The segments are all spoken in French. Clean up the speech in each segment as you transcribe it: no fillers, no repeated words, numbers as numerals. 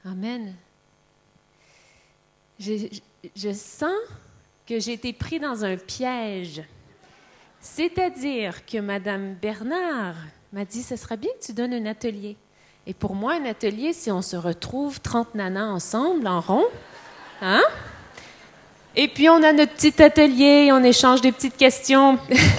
Amen. Je sens que j'ai été pris dans un piège. C'est-à-dire que Mme Bernard m'a dit, ce serait bien que tu donnes un atelier. Et pour moi, un atelier, si on se retrouve 30 nanas ensemble, en rond, hein? Et puis on a notre petit atelier, on échange des petites questions.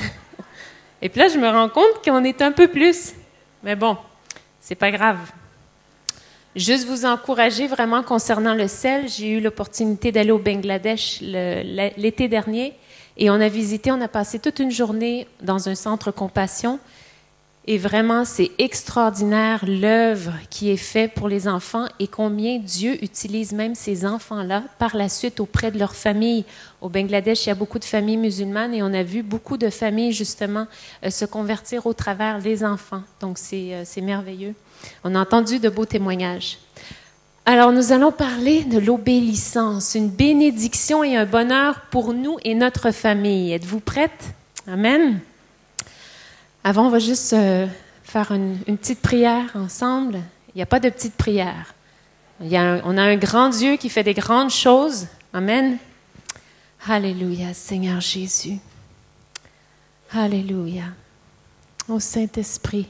Et puis là, je me rends compte qu'on est un peu plus. Mais bon, c'est pas grave. Juste vous encourager vraiment concernant le sel. J'ai eu l'opportunité d'aller au Bangladesh l'été dernier et on a passé toute une journée dans un centre compassion et vraiment c'est extraordinaire l'œuvre qui est faite pour les enfants et combien Dieu utilise même ces enfants-là par la suite auprès de leur famille. Au Bangladesh, il y a beaucoup de familles musulmanes et on a vu beaucoup de familles justement se convertir au travers des enfants. Donc c'est merveilleux. On a entendu de beaux témoignages. Alors, nous allons parler de l'obéissance, une bénédiction et un bonheur pour nous et notre famille. Êtes-vous prêtes? Amen. Avant, on va juste faire une petite prière ensemble. Il n'y a pas de petite prière. On a un grand Dieu qui fait des grandes choses. Amen. Alléluia, Seigneur Jésus. Alléluia. Ô Saint-Esprit.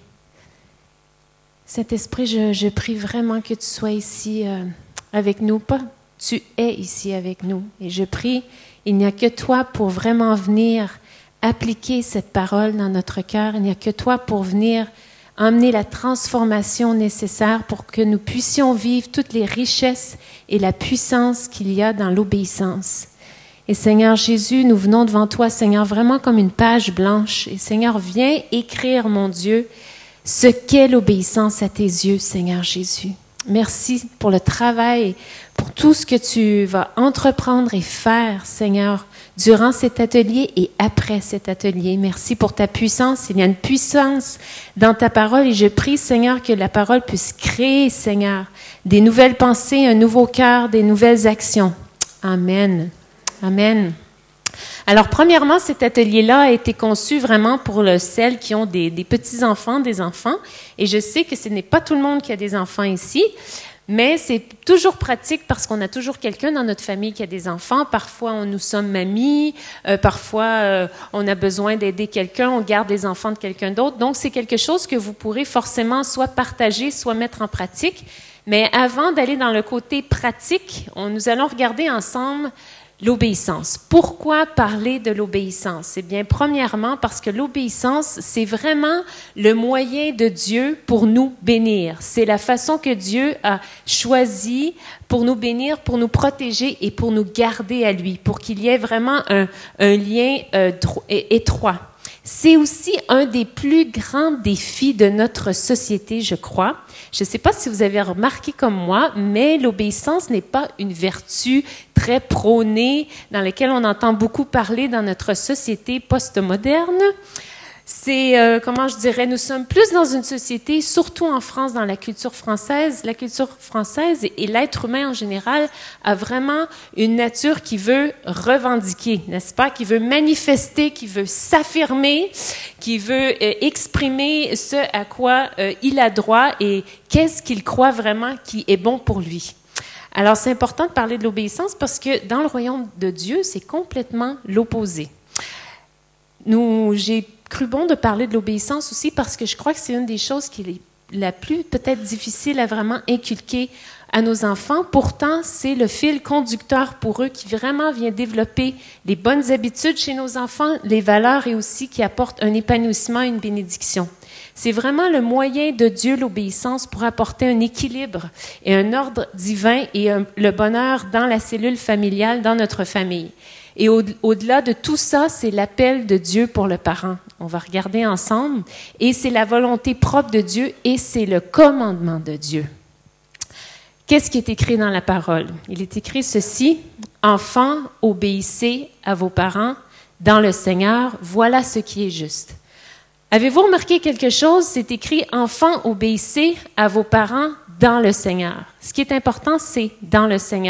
Saint-Esprit, je prie vraiment que tu sois ici avec nous. Pas, tu es ici avec nous. Et je prie, il n'y a que toi pour vraiment venir appliquer cette parole dans notre cœur. Il n'y a que toi pour venir emmener la transformation nécessaire pour que nous puissions vivre toutes les richesses et la puissance qu'il y a dans l'obéissance. Et Seigneur Jésus, nous venons devant toi, Seigneur, vraiment comme une page blanche. Et Seigneur, viens écrire, mon Dieu, ce qu'est l'obéissance à tes yeux, Seigneur Jésus. Merci pour le travail, pour tout ce que tu vas entreprendre et faire, Seigneur, durant cet atelier et après cet atelier. Merci pour ta puissance. Il y a une puissance dans ta parole et je prie, Seigneur, que la parole puisse créer, Seigneur, des nouvelles pensées, un nouveau cœur, des nouvelles actions. Amen. Amen. Alors, premièrement, cet atelier-là a été conçu vraiment pour celles qui ont des petits-enfants, des enfants. Et je sais que ce n'est pas tout le monde qui a des enfants ici, mais c'est toujours pratique parce qu'on a toujours quelqu'un dans notre famille qui a des enfants. Parfois, nous sommes mamies, parfois, on a besoin d'aider quelqu'un, on garde les enfants de quelqu'un d'autre. Donc, c'est quelque chose que vous pourrez forcément soit partager, soit mettre en pratique. Mais avant d'aller dans le côté pratique, nous allons regarder ensemble l'obéissance. Pourquoi parler de l'obéissance? Eh bien, premièrement, parce que l'obéissance, c'est vraiment le moyen de Dieu pour nous bénir. C'est la façon que Dieu a choisi pour nous bénir, pour nous protéger et pour nous garder à lui, pour qu'il y ait vraiment un lien étroit. C'est aussi un des plus grands défis de notre société, je crois. Je ne sais pas si vous avez remarqué comme moi, mais l'obéissance n'est pas une vertu très prônée dans laquelle on entend beaucoup parler dans notre société postmoderne. C'est, comment je dirais, nous sommes plus dans une société, surtout en France, dans la culture française. La culture française et l'être humain en général a vraiment une nature qui veut revendiquer, n'est-ce pas? Qui veut manifester, qui veut s'affirmer, qui veut exprimer ce à quoi il a droit et qu'est-ce qu'il croit vraiment qui est bon pour lui. Alors, c'est important de parler de l'obéissance parce que dans le royaume de Dieu, c'est complètement l'opposé. J'ai cru bon de parler de l'obéissance aussi parce que je crois que c'est une des choses qui est la plus peut-être difficile à vraiment inculquer à nos enfants. Pourtant, c'est le fil conducteur pour eux qui vraiment vient développer les bonnes habitudes chez nos enfants, les valeurs et aussi qui apporte un épanouissement, une bénédiction. C'est vraiment le moyen de Dieu, l'obéissance, pour apporter un équilibre et un ordre divin et le bonheur dans la cellule familiale, dans notre famille. Et au-delà de tout ça, c'est l'appel de Dieu pour le parent. On va regarder ensemble. Et c'est la volonté propre de Dieu et c'est le commandement de Dieu. Qu'est-ce qui est écrit dans la parole? Il est écrit ceci, « Enfants, obéissez à vos parents dans le Seigneur, voilà ce qui est juste. » Avez-vous remarqué quelque chose? C'est écrit « Enfants, obéissez à vos parents dans le Seigneur. » Ce qui est important, c'est « dans le Seigneur ».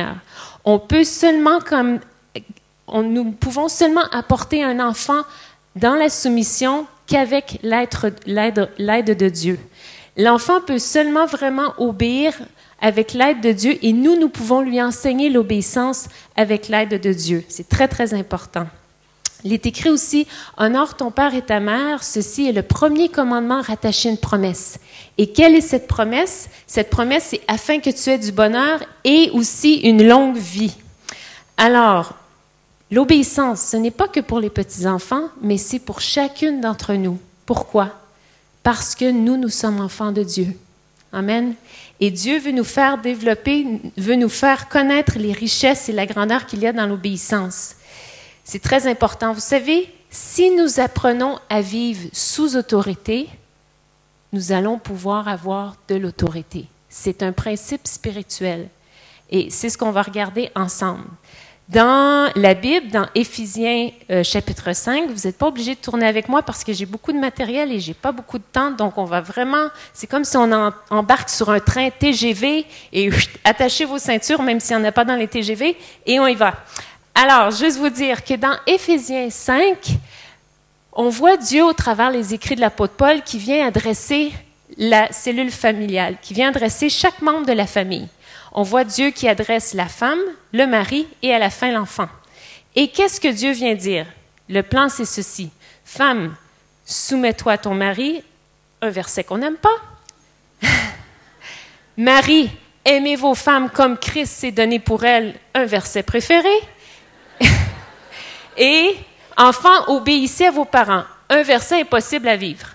Nous pouvons seulement apporter un enfant dans la soumission qu'avec l'aide de Dieu. L'enfant peut seulement vraiment obéir avec l'aide de Dieu et nous pouvons lui enseigner l'obéissance avec l'aide de Dieu. C'est très, très important. Il est écrit aussi, « Honore ton père et ta mère, ceci est le premier commandement rattaché à une promesse. » Et quelle est cette promesse? Cette promesse, c'est afin que tu aies du bonheur et aussi une longue vie. Alors, l'obéissance, ce n'est pas que pour les petits-enfants, mais c'est pour chacune d'entre nous. Pourquoi? Parce que nous sommes enfants de Dieu. Amen. Et Dieu veut nous faire développer, veut nous faire connaître les richesses et la grandeur qu'il y a dans l'obéissance. C'est très important. Vous savez, si nous apprenons à vivre sous autorité, nous allons pouvoir avoir de l'autorité. C'est un principe spirituel. Et c'est ce qu'on va regarder ensemble. Dans la Bible, dans Éphésiens chapitre 5, vous n'êtes pas obligé de tourner avec moi parce que j'ai beaucoup de matériel et j'ai pas beaucoup de temps, donc on va vraiment, c'est comme si on embarque sur un train TGV et attachez vos ceintures, même s'il n'y en a pas dans les TGV, et on y va. Alors, juste vous dire que dans Éphésiens 5, on voit Dieu au travers les écrits de l'apôtre Paul qui vient adresser la cellule familiale, qui vient adresser chaque membre de la famille. On voit Dieu qui adresse la femme, le mari et à la fin l'enfant. Et qu'est-ce que Dieu vient dire? Le plan, c'est ceci. Femme, soumets-toi à ton mari, un verset qu'on n'aime pas. Mari, aimez vos femmes comme Christ s'est donné pour elles, un verset préféré. Et enfants, obéissez à vos parents. Un verset impossible à vivre.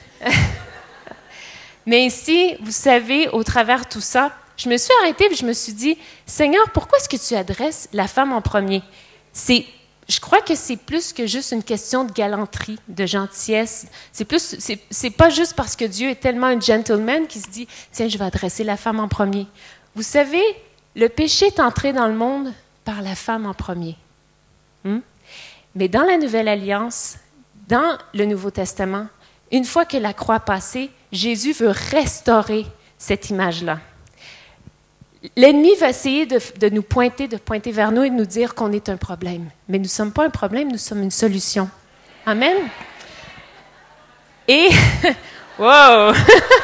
Mais ici, vous savez, au travers de tout ça, je me suis arrêtée et je me suis dit, Seigneur, pourquoi est-ce que tu adresses la femme en premier? Je crois que c'est plus que juste une question de galanterie, de gentillesse. C'est pas juste parce que Dieu est tellement un gentleman qui se dit, tiens, je vais adresser la femme en premier. Vous savez, le péché est entré dans le monde par la femme en premier. Mais dans la Nouvelle Alliance, dans le Nouveau Testament, une fois que la croix a passé, Jésus veut restaurer cette image-là. L'ennemi va essayer de nous pointer, de pointer vers nous et de nous dire qu'on est un problème. Mais nous ne sommes pas un problème, nous sommes une solution. Amen. Et, wow!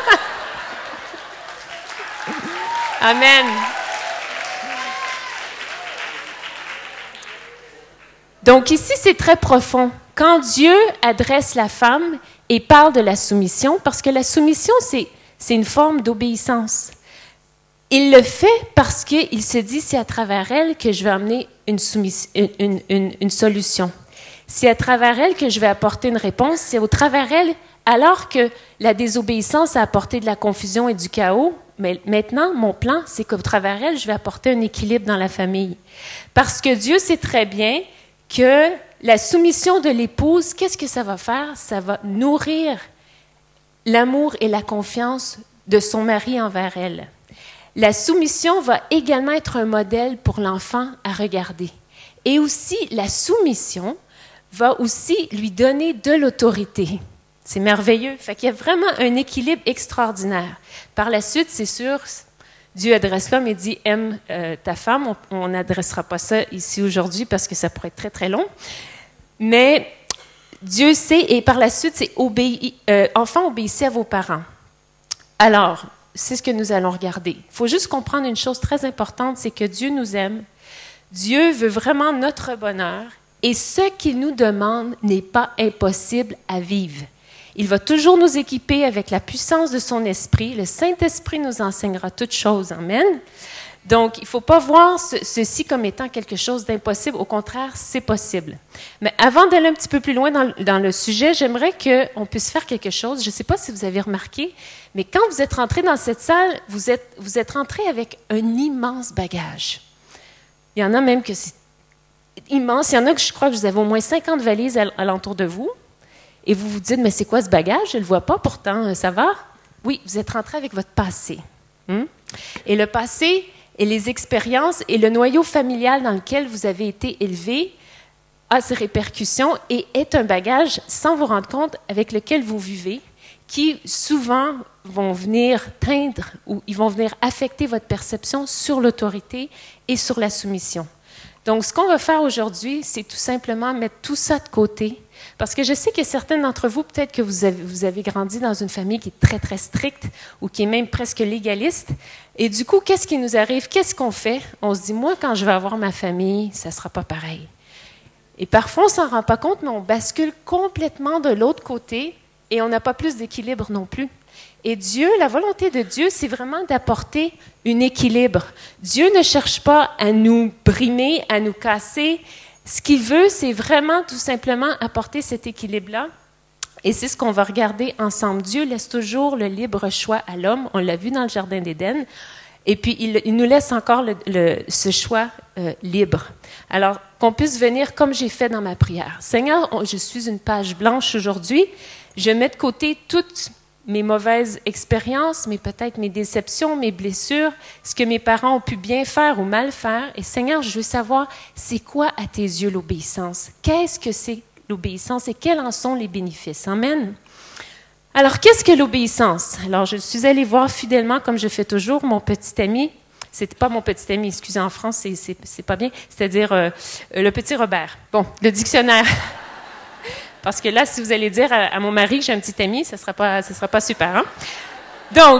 Amen. Donc ici, c'est très profond. Quand Dieu adresse la femme et parle de la soumission, parce que la soumission, c'est une forme d'obéissance. Il le fait parce qu'il se dit, c'est à travers elle que je vais amener une solution. C'est à travers elle que je vais apporter une réponse. C'est au travers elle, alors que la désobéissance a apporté de la confusion et du chaos, mais maintenant, mon plan, c'est qu'au travers elle, je vais apporter un équilibre dans la famille. Parce que Dieu sait très bien que la soumission de l'épouse, qu'est-ce que ça va faire? Ça va nourrir l'amour et la confiance de son mari envers elle. La soumission va également être un modèle pour l'enfant à regarder. Et aussi, la soumission va aussi lui donner de l'autorité. C'est merveilleux. Fait qu'il y a vraiment un équilibre extraordinaire. Par la suite, c'est sûr, Dieu adresse l'homme et dit « Aime ta femme ». On n'adressera pas ça ici aujourd'hui parce que ça pourrait être très, très long. Mais Dieu sait, et par la suite, c'est « Enfants, obéissez à vos parents ». Alors, c'est ce que nous allons regarder. Il faut juste comprendre une chose très importante, c'est que Dieu nous aime. Dieu veut vraiment notre bonheur et ce qu'il nous demande n'est pas impossible à vivre. Il va toujours nous équiper avec la puissance de son esprit. Le Saint-Esprit nous enseignera toutes choses. Amen. Donc, il ne faut pas voir ceci comme étant quelque chose d'impossible. Au contraire, c'est possible. Mais avant d'aller un petit peu plus loin dans le sujet, j'aimerais qu'on puisse faire quelque chose. Je ne sais pas si vous avez remarqué, mais quand vous êtes rentré dans cette salle, vous êtes rentré avec un immense bagage. Il y en a même que c'est immense. Il y en a que je crois que vous avez au moins 50 valises alentour de vous. Et vous vous dites, mais c'est quoi ce bagage? Je ne le vois pas, pourtant, ça va? Oui, vous êtes rentré avec votre passé. Et le passé et les expériences et le noyau familial dans lequel vous avez été élevé a ses répercussions et est un bagage, sans vous rendre compte, avec lequel vous vivez, qui souvent vont venir teindre ou ils vont venir affecter votre perception sur l'autorité et sur la soumission. Donc, ce qu'on va faire aujourd'hui, c'est tout simplement mettre tout ça de côté. Parce que je sais que certains d'entre vous, peut-être que vous avez grandi dans une famille qui est très, très stricte ou qui est même presque légaliste. Et du coup, qu'est-ce qui nous arrive? Qu'est-ce qu'on fait? On se dit, moi, quand je vais avoir ma famille, ça ne sera pas pareil. Et parfois, on ne s'en rend pas compte, mais on bascule complètement de l'autre côté et on n'a pas plus d'équilibre non plus. Et Dieu, la volonté de Dieu, c'est vraiment d'apporter un équilibre. Dieu ne cherche pas à nous brimer, à nous casser. Ce qu'il veut, c'est vraiment tout simplement apporter cet équilibre-là. Et c'est ce qu'on va regarder ensemble. Dieu laisse toujours le libre choix à l'homme. On l'a vu dans le Jardin d'Éden. Et puis, il nous laisse encore ce choix libre. Alors, qu'on puisse venir comme j'ai fait dans ma prière. Seigneur, je suis une page blanche aujourd'hui. Je mets de côté toutes mes mauvaises expériences, mais peut-être mes déceptions, mes blessures, ce que mes parents ont pu bien faire ou mal faire. Et Seigneur, je veux savoir, c'est quoi à tes yeux l'obéissance? Qu'est-ce que c'est l'obéissance et quels en sont les bénéfices? Amen. Alors, qu'est-ce que l'obéissance? Alors, je suis allée voir fidèlement, comme je fais toujours, mon petit ami. C'était pas mon petit ami, excusez, en France, c'est pas bien. C'est-à-dire le petit Robert. Bon, le dictionnaire. Parce que là, si vous allez dire à mon mari que j'ai un petit ami, ça sera pas super, hein? Donc,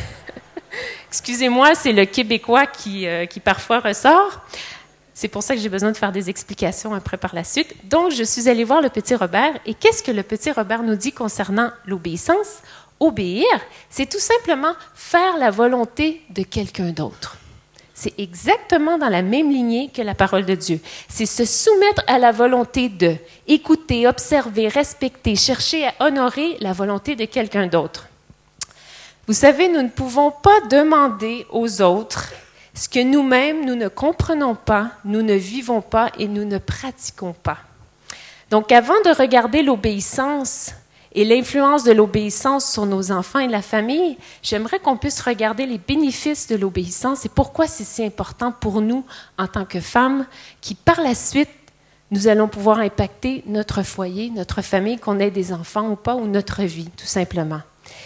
excusez-moi, c'est le Québécois qui parfois ressort. C'est pour ça que j'ai besoin de faire des explications après par la suite. Donc, je suis allée voir le petit Robert. Et qu'est-ce que le petit Robert nous dit concernant l'obéissance? Obéir, c'est tout simplement faire la volonté de quelqu'un d'autre. C'est exactement dans la même lignée que la parole de Dieu. C'est se soumettre à la volonté de écouter, observer, respecter, chercher à honorer la volonté de quelqu'un d'autre. Vous savez, nous ne pouvons pas demander aux autres ce que nous-mêmes, nous ne comprenons pas, nous ne vivons pas et nous ne pratiquons pas. Donc, avant de regarder l'obéissance et l'influence de l'obéissance sur nos enfants et la famille, j'aimerais qu'on puisse regarder les bénéfices de l'obéissance et pourquoi c'est si important pour nous en tant que femmes qui, par la suite, nous allons pouvoir impacter notre foyer, notre famille, qu'on ait des enfants ou pas, ou notre vie, tout simplement.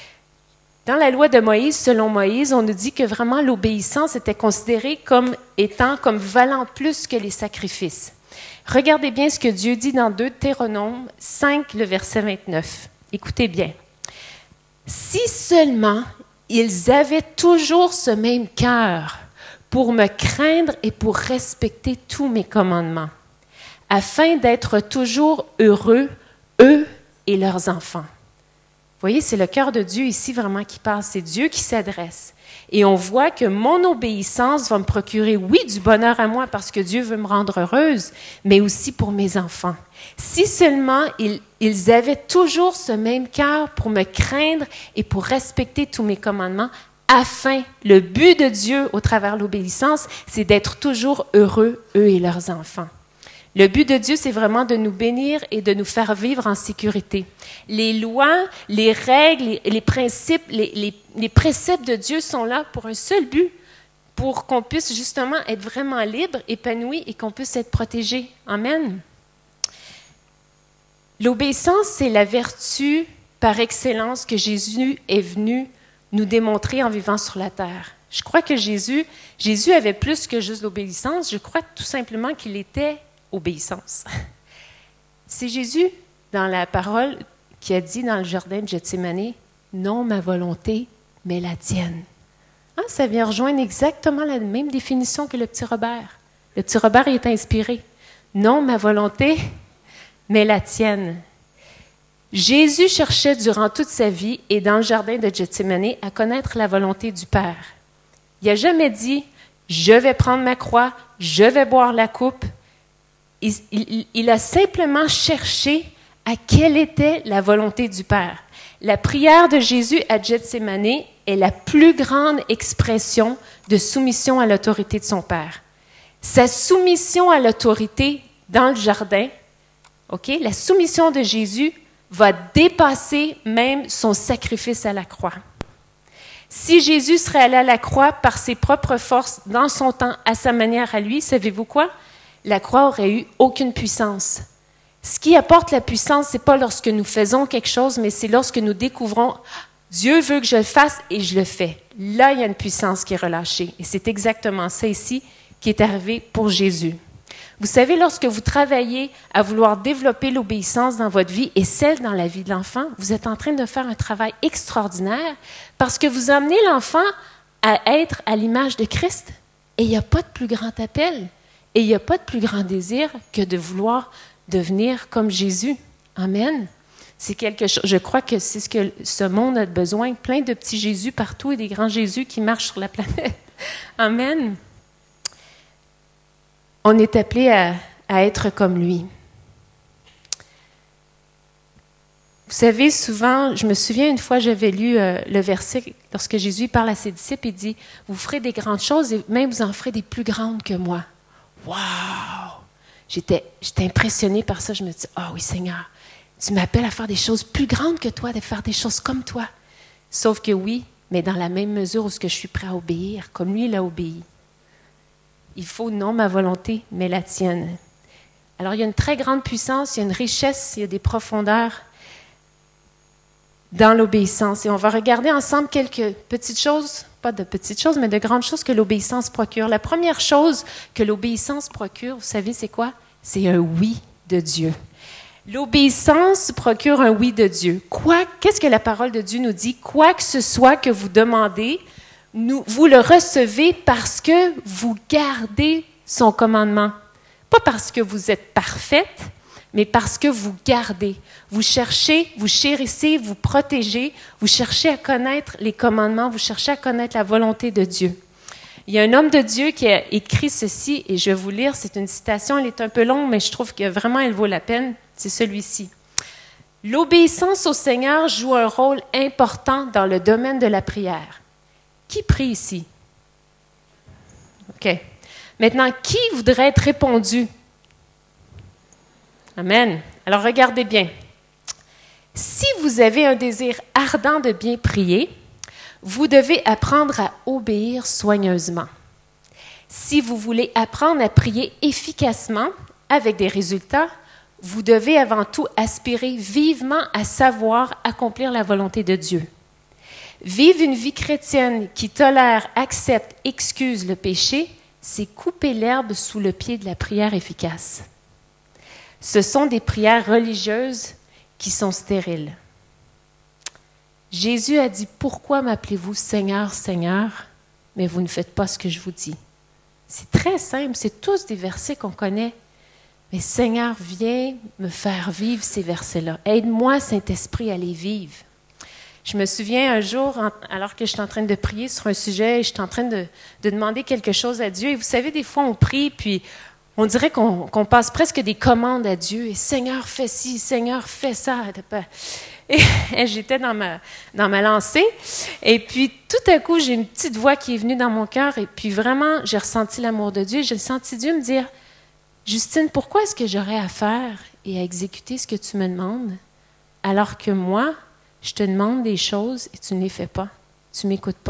Dans la loi de Moïse, selon Moïse, on nous dit que vraiment l'obéissance était considérée comme valant plus que les sacrifices. Regardez bien ce que Dieu dit dans Deutéronome 5, le verset 29. Écoutez bien. « Si seulement ils avaient toujours ce même cœur pour me craindre et pour respecter tous mes commandements, afin d'être toujours heureux, eux et leurs enfants. » Vous voyez, c'est le cœur de Dieu ici vraiment qui parle, c'est Dieu qui s'adresse. Et on voit que mon obéissance va me procurer, oui, du bonheur à moi parce que Dieu veut me rendre heureuse, mais aussi pour mes enfants. Si seulement ils avaient toujours ce même cœur pour me craindre et pour respecter tous mes commandements, le but de Dieu au travers de l'obéissance, c'est d'être toujours heureux, eux et leurs enfants. Le but de Dieu, c'est vraiment de nous bénir et de nous faire vivre en sécurité. Les lois, les règles, les principes, les préceptes de Dieu sont là pour un seul but, pour qu'on puisse justement être vraiment libre, épanoui et qu'on puisse être protégé. Amen. L'obéissance, c'est la vertu par excellence que Jésus est venu nous démontrer en vivant sur la terre. Je crois que Jésus avait plus que juste l'obéissance. Je crois tout simplement qu'il était obéissance. C'est Jésus, dans la parole, qui a dit dans le jardin de Gethsémani, « Non ma volonté, mais la tienne. » Ça vient rejoindre exactement la même définition que le petit Robert. Le petit Robert est inspiré. « Non ma volonté, mais la tienne. » Jésus cherchait durant toute sa vie et dans le jardin de Gethsémani à connaître la volonté du Père. Il n'a jamais dit « Je vais prendre ma croix, je vais boire la coupe. » Il a simplement cherché à quelle était la volonté du Père. La prière de Jésus à Gethsémani est la plus grande expression de soumission à l'autorité de son Père. Sa soumission à l'autorité dans le jardin, la soumission de Jésus va dépasser même son sacrifice à la croix. Si Jésus serait allé à la croix par ses propres forces, dans son temps, à sa manière à lui, savez-vous quoi? La croix aurait eu aucune puissance. Ce qui apporte la puissance, c'est pas lorsque nous faisons quelque chose, mais c'est lorsque nous découvrons Dieu veut que je le fasse et je le fais. Là, il y a une puissance qui est relâchée. Et c'est exactement ça ici qui est arrivé pour Jésus. Vous savez, lorsque vous travaillez à vouloir développer l'obéissance dans votre vie et celle dans la vie de l'enfant, vous êtes en train de faire un travail extraordinaire parce que vous amenez l'enfant à être à l'image de Christ. Et il n'y a pas de plus grand appel et il n'y a pas de plus grand désir que de vouloir devenir comme Jésus. Amen. C'est quelque chose, je crois que c'est ce que ce monde a besoin, plein de petits Jésus partout et des grands Jésus qui marchent sur la planète. Amen. On est appelé à être comme lui. Vous savez, souvent, je me souviens une fois, j'avais lu le verset, lorsque Jésus parle à ses disciples, il dit, « Vous ferez des grandes choses et même vous en ferez des plus grandes que moi. » Wow! J'étais impressionnée par ça. Je me dis, « Ah oui, Seigneur, tu m'appelles à faire des choses plus grandes que toi, de faire des choses comme toi. » Sauf que oui, mais dans la même mesure où je suis prêt à obéir, comme lui, il a obéi. Il faut non ma volonté, mais la tienne. Alors, il y a une très grande puissance, il y a une richesse, il y a des profondeurs dans l'obéissance. Et on va regarder ensemble quelques petites choses, pas de petites choses, mais de grandes choses que l'obéissance procure. La première chose que l'obéissance procure, vous savez, c'est quoi? C'est un oui de Dieu. L'obéissance procure un oui de Dieu. Qu'est-ce que la parole de Dieu nous dit? Quoi que ce soit que vous demandez, vous le recevez parce que vous gardez son commandement. Pas parce que vous êtes parfaite, mais parce que vous gardez. Vous cherchez, vous chérissez, vous protégez, vous cherchez à connaître les commandements, vous cherchez à connaître la volonté de Dieu. Il y a un homme de Dieu qui a écrit ceci, et je vais vous lire, c'est une citation, elle est un peu longue, mais je trouve que vraiment elle vaut la peine, c'est celui-ci. « L'obéissance au Seigneur joue un rôle important dans le domaine de la prière. » Qui prie ici? OK. Maintenant, qui voudrait être répondu? Amen. Alors, regardez bien. Si vous avez un désir ardent de bien prier, vous devez apprendre à obéir soigneusement. Si vous voulez apprendre à prier efficacement, avec des résultats, vous devez avant tout aspirer vivement à savoir accomplir la volonté de Dieu. Vivre une vie chrétienne qui tolère, accepte, excuse le péché, c'est couper l'herbe sous le pied de la prière efficace. Ce sont des prières religieuses qui sont stériles. Jésus a dit, « Pourquoi m'appelez-vous Seigneur, Seigneur, mais vous ne faites pas ce que je vous dis? » C'est très simple, c'est tous des versets qu'on connaît. Mais Seigneur, viens me faire vivre ces versets-là. Aide-moi, Saint-Esprit, à les vivre. Je me souviens un jour, alors que j'étais en train de prier sur un sujet, et j'étais en train de demander quelque chose à Dieu. Et vous savez, des fois, on prie, puis on dirait qu'on passe presque des commandes à Dieu. Et Seigneur, fais ci, Seigneur, fais ça. Et j'étais dans ma lancée. Et puis, tout à coup, j'ai une petite voix qui est venue dans mon cœur. Et puis, vraiment, j'ai ressenti l'amour de Dieu. J'ai senti Dieu me dire, « Justine, pourquoi est-ce que j'aurais à faire et à exécuter ce que tu me demandes, alors que moi, je te demande des choses et tu ne les fais pas. Tu ne m'écoutes pas. »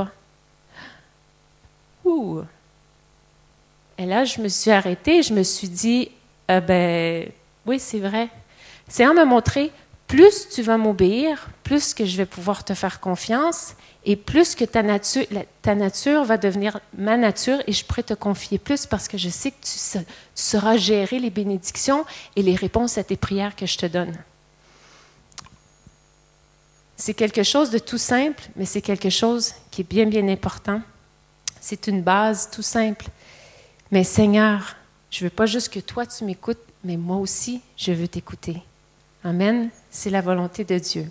Ouh! Et là, je me suis arrêtée et je me suis dit, oui, c'est vrai. C'est en me montrer, plus tu vas m'obéir, plus que je vais pouvoir te faire confiance et plus que ta nature va devenir ma nature et je pourrai te confier plus parce que je sais que tu sauras gérer les bénédictions et les réponses à tes prières que je te donne. C'est quelque chose de tout simple, mais c'est quelque chose qui est bien, bien important. C'est une base tout simple. Mais Seigneur, je ne veux pas juste que toi tu m'écoutes, mais moi aussi, je veux t'écouter. Amen. C'est la volonté de Dieu.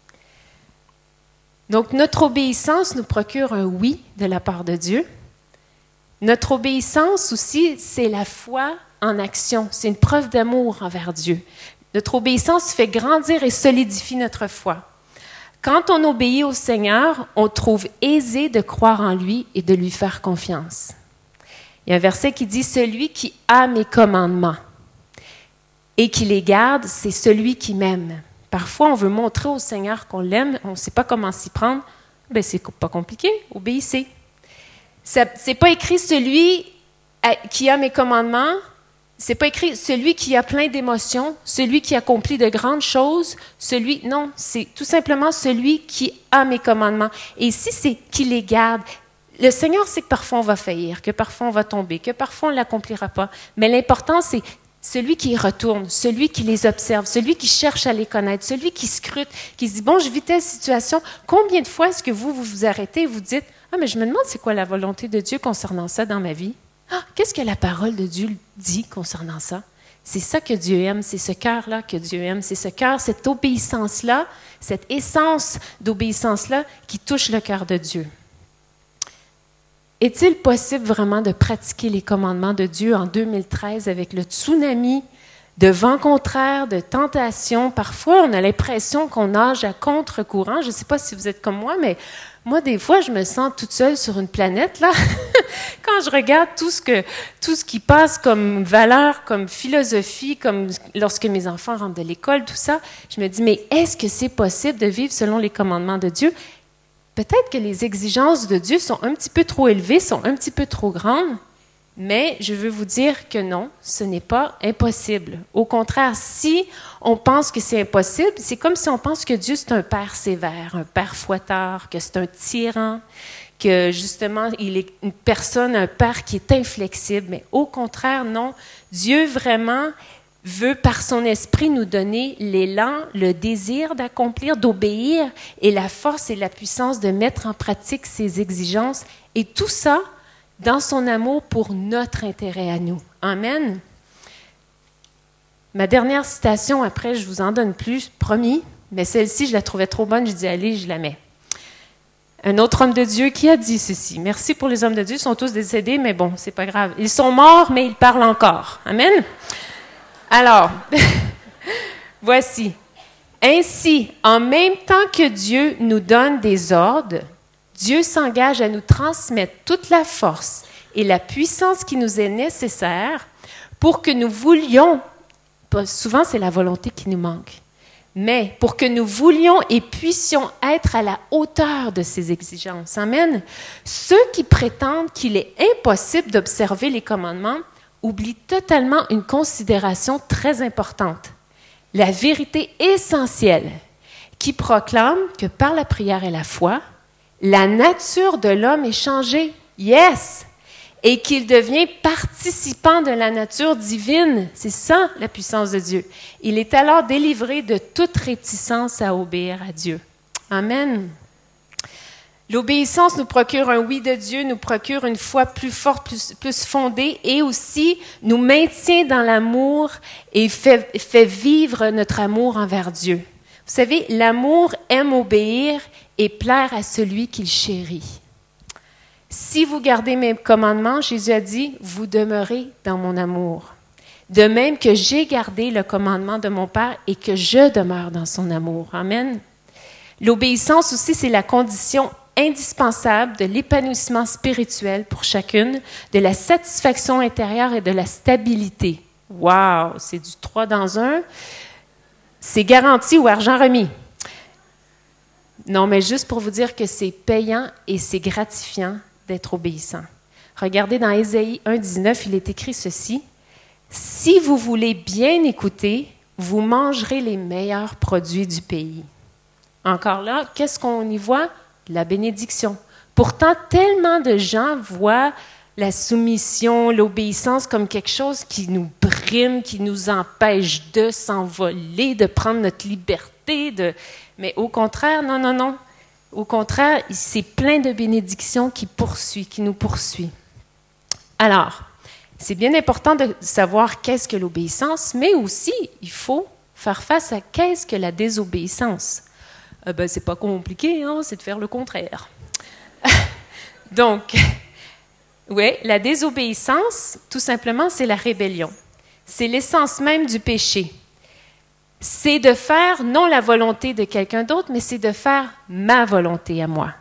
Donc, notre obéissance nous procure un oui de la part de Dieu. Notre obéissance aussi, c'est la foi en action. C'est une preuve d'amour envers Dieu. Notre obéissance fait grandir et solidifie notre foi. Quand on obéit au Seigneur, on trouve aisé de croire en lui et de lui faire confiance. Il y a un verset qui dit « Celui qui a mes commandements et qui les garde, c'est celui qui m'aime. » Parfois, on veut montrer au Seigneur qu'on l'aime, on ne sait pas comment s'y prendre. Bien, c'est pas compliqué, obéissez. C'est pas écrit « Celui qui a mes commandements », c'est pas écrit « Celui qui a plein d'émotions »,« Celui qui accomplit de grandes choses », non, c'est tout simplement « Celui qui a mes commandements ». Et ici, c'est « qui les garde ». le Seigneur sait que parfois on va faillir, que parfois on va tomber, que parfois on ne l'accomplira pas. Mais l'important, c'est celui qui y retourne, celui qui les observe, celui qui cherche à les connaître, celui qui scrute, qui se dit, bon, je vis telle situation. Combien de fois est-ce que vous vous arrêtez et vous dites, ah, mais je me demande c'est quoi la volonté de Dieu concernant ça dans ma vie? Ah, qu'est-ce que la parole de Dieu dit concernant ça? C'est ça que Dieu aime, c'est ce cœur-là que Dieu aime, c'est ce cœur, cette obéissance-là, cette essence d'obéissance-là qui touche le cœur de Dieu. Est-il possible vraiment de pratiquer les commandements de Dieu en 2013 avec le tsunami de vents contraires, de tentations? Parfois, on a l'impression qu'on nage à contre-courant. Je ne sais pas si vous êtes comme moi, mais moi, des fois, je me sens toute seule sur une planète, là. Quand je regarde tout ce qui passe comme valeur, comme philosophie, comme lorsque mes enfants rentrent de l'école, tout ça, je me dis, mais est-ce que c'est possible de vivre selon les commandements de Dieu? Peut-être que les exigences de Dieu sont un petit peu trop élevées, sont un petit peu trop grandes, mais je veux vous dire que non, ce n'est pas impossible. Au contraire, si on pense que c'est impossible, c'est comme si on pense que Dieu, c'est un père sévère, un père fouettard, que c'est un tyran, que justement, il est une personne, un père qui est inflexible. Mais au contraire, non. Dieu vraiment veut par son esprit nous donner l'élan, le désir d'accomplir, d'obéir et la force et la puissance de mettre en pratique ses exigences. Et tout ça dans son amour pour notre intérêt à nous. Amen. Ma dernière citation, après, je vous en donne plus, promis, mais celle-ci, je la trouvais trop bonne, je dis allez, je la mets. Un autre homme de Dieu qui a dit ceci. Merci pour les hommes de Dieu, ils sont tous décédés, mais bon, c'est pas grave. Ils sont morts, mais ils parlent encore. Amen. Alors, voici. Ainsi, en même temps que Dieu nous donne des ordres, Dieu s'engage à nous transmettre toute la force et la puissance qui nous est nécessaire pour que nous voulions, souvent c'est la volonté qui nous manque, mais pour que nous voulions et puissions être à la hauteur de ces exigences. Amen. Ceux qui prétendent qu'il est impossible d'observer les commandements oublient totalement une considération très importante, la vérité essentielle qui proclame que par la prière et la foi, la nature de l'homme est changée, yes, et qu'il devient participant de la nature divine. C'est ça, la puissance de Dieu. Il est alors délivré de toute réticence à obéir à Dieu. Amen. L'obéissance nous procure un oui de Dieu, nous procure une foi plus forte, plus fondée, et aussi nous maintient dans l'amour et fait vivre notre amour envers Dieu. Vous savez, l'amour aime obéir et plaire à celui qu'il chérit. Si vous gardez mes commandements, Jésus a dit, vous demeurez dans mon amour. De même que j'ai gardé le commandement de mon Père et que je demeure dans son amour. Amen. L'obéissance aussi, c'est la condition indispensable de l'épanouissement spirituel pour chacune, de la satisfaction intérieure et de la stabilité. Wow, c'est du 3 dans 1. C'est garanti ou argent remis. Non, mais juste pour vous dire que c'est payant et c'est gratifiant d'être obéissant. Regardez dans Ésaïe 1,19, il est écrit ceci. « Si vous voulez bien écouter, vous mangerez les meilleurs produits du pays. » Encore là, qu'est-ce qu'on y voit? La bénédiction. Pourtant, tellement de gens voient la soumission, l'obéissance comme quelque chose qui nous brime, qui nous empêche de s'envoler, de prendre notre liberté. Mais au contraire, non. Au contraire, c'est plein de bénédictions qui nous poursuit. Alors, c'est bien important de savoir qu'est-ce que l'obéissance, mais aussi, il faut faire face à qu'est-ce que la désobéissance. C'est pas compliqué, hein, c'est de faire le contraire. Donc, oui, la désobéissance, tout simplement, c'est la rébellion. C'est l'essence même du péché. C'est de faire non la volonté de quelqu'un d'autre, mais c'est de faire ma volonté à moi.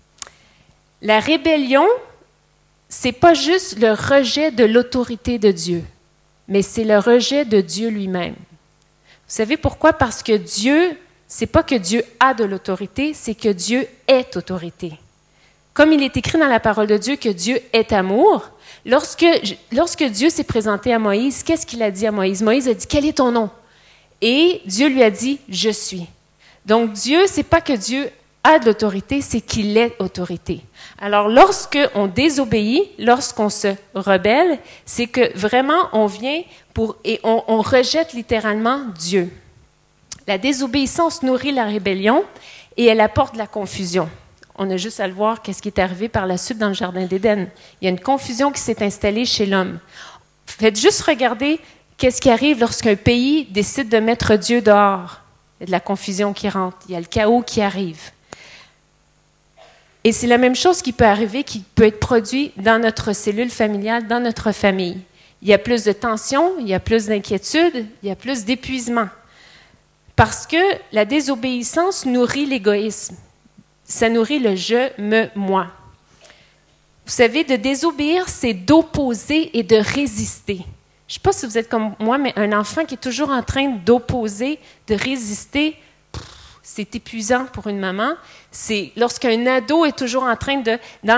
La rébellion, c'est pas juste le rejet de l'autorité de Dieu, mais c'est le rejet de Dieu lui-même. Vous savez pourquoi? Parce que Dieu, c'est pas que Dieu a de l'autorité, c'est que Dieu est autorité. Comme il est écrit dans la parole de Dieu que Dieu est amour, lorsque Dieu s'est présenté à Moïse, qu'est-ce qu'il a dit à Moïse? Moïse a dit, quel est ton nom? Et Dieu lui a dit, je suis. Donc Dieu, c'est pas que Dieu a de l'autorité, c'est qu'il est autorité. Alors, lorsqu'on désobéit, lorsqu'on se rebelle, c'est que vraiment on vient et on rejette littéralement Dieu. La désobéissance nourrit la rébellion et elle apporte de la confusion. On a juste à le voir qu'est-ce qui est arrivé par la suite dans le Jardin d'Éden. Il y a une confusion qui s'est installée chez l'homme. Faites juste regarder qu'est-ce qui arrive lorsqu'un pays décide de mettre Dieu dehors. Il y a de la confusion qui rentre, il y a le chaos qui arrive. Et c'est la même chose qui peut arriver, qui peut être produit dans notre cellule familiale, dans notre famille. Il y a plus de tension, il y a plus d'inquiétude, il y a plus d'épuisement. Parce que la désobéissance nourrit l'égoïsme. Ça nourrit le je, me, moi. Vous savez, de désobéir, c'est d'opposer et de résister. Je ne sais pas si vous êtes comme moi, mais un enfant qui est toujours en train d'opposer, de résister, c'est épuisant pour une maman. C'est lorsqu'un ado est toujours en train de, dans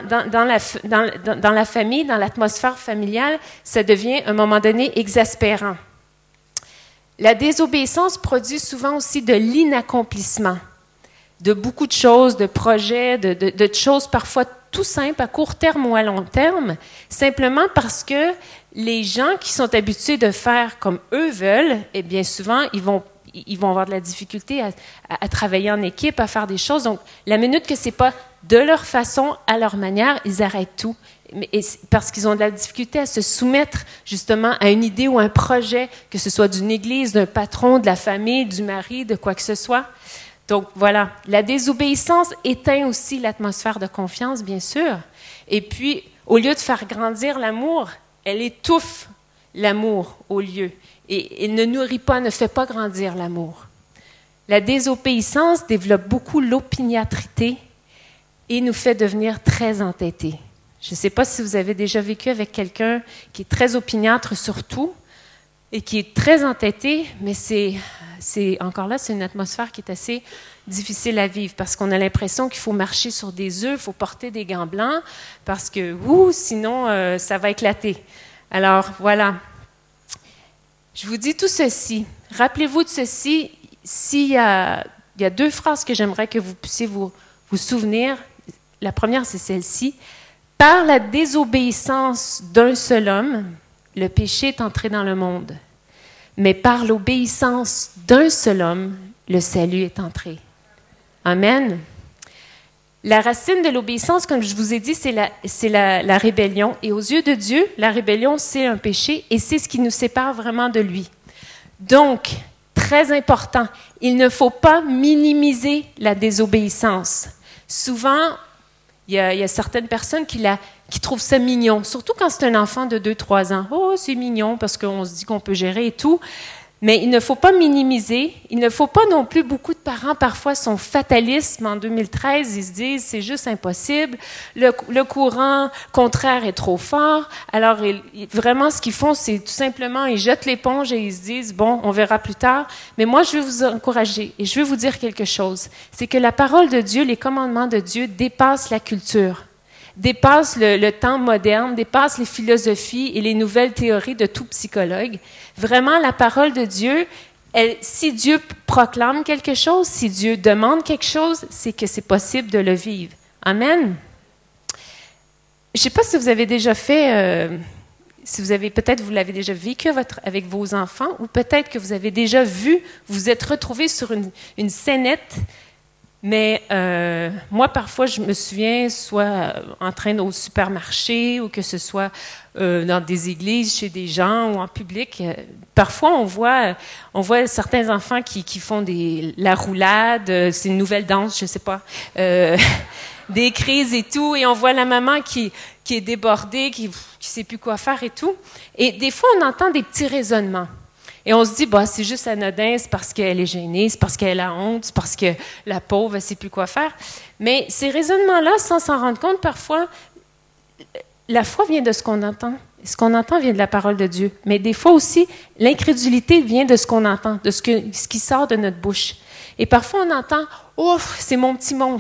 la famille, dans l'atmosphère familiale, ça devient, à un moment donné, exaspérant. La désobéissance produit souvent aussi de l'inaccomplissement, de beaucoup de choses, de projets, de choses parfois tout simples, à court terme ou à long terme, simplement parce que les gens qui sont habitués de faire comme eux veulent, et bien souvent, ils vont avoir de la difficulté à travailler en équipe, à faire des choses. Donc, la minute que ce n'est pas de leur façon, à leur manière, ils arrêtent tout. Parce qu'ils ont de la difficulté à se soumettre justement à une idée ou un projet, que ce soit d'une église, d'un patron, de la famille, du mari, de quoi que ce soit. Donc, voilà. La désobéissance éteint aussi l'atmosphère de confiance, bien sûr. Et puis, au lieu de faire grandir l'amour, elle étouffe l'amour au lieu. Et ne nourrit pas, ne fait pas grandir l'amour. La désobéissance développe beaucoup l'opiniâtreté et nous fait devenir très entêtés. Je ne sais pas si vous avez déjà vécu avec quelqu'un qui est très opiniâtre sur tout et qui est très entêté, mais encore là, c'est une atmosphère qui est assez difficile à vivre parce qu'on a l'impression qu'il faut marcher sur des œufs, il faut porter des gants blancs parce que, sinon, ça va éclater. Alors, voilà. Je vous dis tout ceci. Rappelez-vous de ceci. Il y a deux phrases que j'aimerais que vous puissiez vous souvenir. La première, c'est celle-ci. Par la désobéissance d'un seul homme, le péché est entré dans le monde. Mais par l'obéissance d'un seul homme, le salut est entré. Amen. La racine de l'obéissance, comme je vous ai dit, c'est la rébellion. Et aux yeux de Dieu, la rébellion, c'est un péché et c'est ce qui nous sépare vraiment de lui. Donc, très important, il ne faut pas minimiser la désobéissance. Souvent, il y a certaines personnes qui trouvent ça mignon, surtout quand c'est un enfant de 2-3 ans. « Oh, c'est mignon parce qu'on se dit qu'on peut gérer et tout. » Mais il ne faut pas minimiser. Il ne faut pas non plus, beaucoup de parents parfois sont fatalistes. En 2013, ils se disent « c'est juste impossible, le courant contraire est trop fort. » Alors, vraiment, ce qu'ils font, c'est tout simplement, ils jettent l'éponge et ils se disent « bon, on verra plus tard. » Mais moi, je vais vous encourager et je vais vous dire quelque chose. C'est que la parole de Dieu, les commandements de Dieu dépassent la culture, dépassent le temps moderne, dépassent les philosophies et les nouvelles théories de tout psychologue. Vraiment, la parole de Dieu, si Dieu proclame quelque chose, si Dieu demande quelque chose, c'est que c'est possible de le vivre. Amen. Je ne sais pas si vous avez déjà fait, peut-être vous l'avez déjà vécu avec vos enfants, ou peut-être que vous avez déjà vu, vous êtes retrouvé sur une scénette. Mais moi, parfois, je me souviens, soit en train au supermarché ou que ce soit dans des églises, chez des gens ou en public. Parfois, on voit certains enfants qui font la roulade, c'est une nouvelle danse, je ne sais pas, des crises et tout, et on voit la maman qui est débordée, qui ne sait plus quoi faire et tout. Et des fois, on entend des petits raisonnements. Et on se dit, c'est juste anodin, c'est parce qu'elle est gênée, c'est parce qu'elle a honte, c'est parce que la pauvre, elle ne sait plus quoi faire. Mais ces raisonnements-là, sans s'en rendre compte, parfois, la foi vient de ce qu'on entend. Ce qu'on entend vient de la parole de Dieu. Mais des fois aussi, l'incrédulité vient de ce qu'on entend, de ce qui sort de notre bouche. Et parfois, on entend, « Ouf, c'est mon petit monstre. »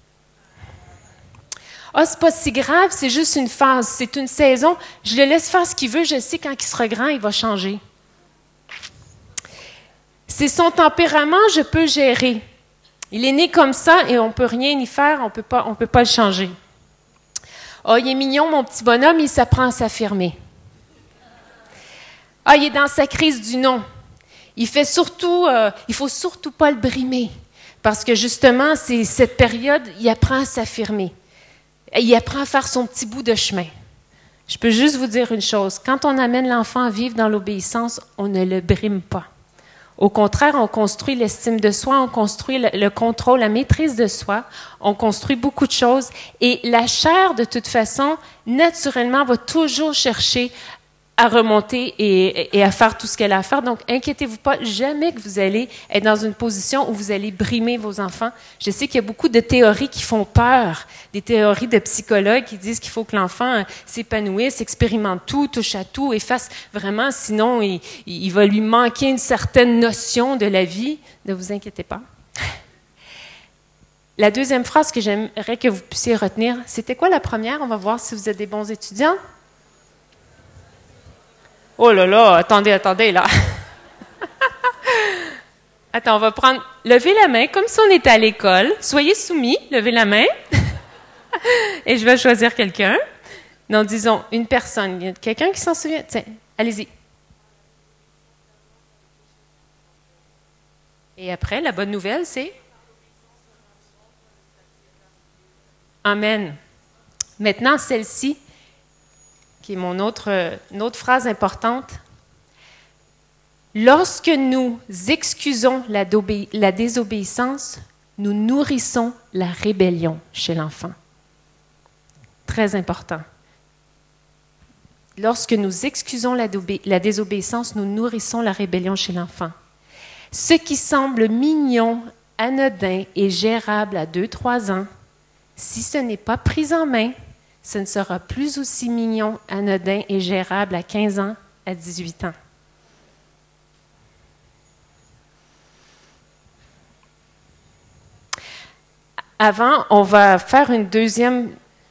« Ah, c'est pas si grave, c'est juste une phase, c'est une saison. Je le laisse faire ce qu'il veut, je sais quand il sera grand, il va changer. » C'est son tempérament, je peux gérer. Il est né comme ça et on peut rien y faire, on peut pas le changer. Ah, il est mignon, mon petit bonhomme, il s'apprend à s'affirmer. Ah, il est dans sa crise du non. Il faut surtout pas le brimer. Parce que justement, c'est cette période, il apprend à s'affirmer. Il apprend à faire son petit bout de chemin. Je peux juste vous dire une chose. Quand on amène l'enfant à vivre dans l'obéissance, on ne le brime pas. Au contraire, on construit l'estime de soi, on construit le contrôle, la maîtrise de soi, on construit beaucoup de choses. Et la chair, de toute façon, naturellement, va toujours chercher à remonter et à faire tout ce qu'elle a à faire. Donc, inquiétez-vous pas, jamais que vous allez être dans une position où vous allez brimer vos enfants. Je sais qu'il y a beaucoup de théories qui font peur, des théories de psychologues qui disent qu'il faut que l'enfant s'épanouisse, expérimente tout, touche à tout et fasse vraiment, sinon il va lui manquer une certaine notion de la vie. Ne vous inquiétez pas. La deuxième phrase que j'aimerais que vous puissiez retenir, c'était quoi la première? On va voir si vous êtes des bons étudiants. Oh là là, attendez, là. Attends, on va prendre... Levez la main, comme si on était à l'école. Soyez soumis, levez la main. Et je vais choisir quelqu'un. Non, disons, une personne. Il y a quelqu'un qui s'en souvient? Tiens, allez-y. Et après, la bonne nouvelle, c'est... Amen. Maintenant, celle-ci, qui est mon autre phrase importante. Lorsque nous excusons la désobéissance, nous nourrissons la rébellion chez l'enfant. Très important. Lorsque nous excusons la désobéissance, nous nourrissons la rébellion chez l'enfant. Ce qui semble mignon, anodin et gérable à 2-3 ans, si ce n'est pas pris en main, ce ne sera plus aussi mignon, anodin et gérable à 15 ans, à 18 ans. Avant, on va faire une deuxième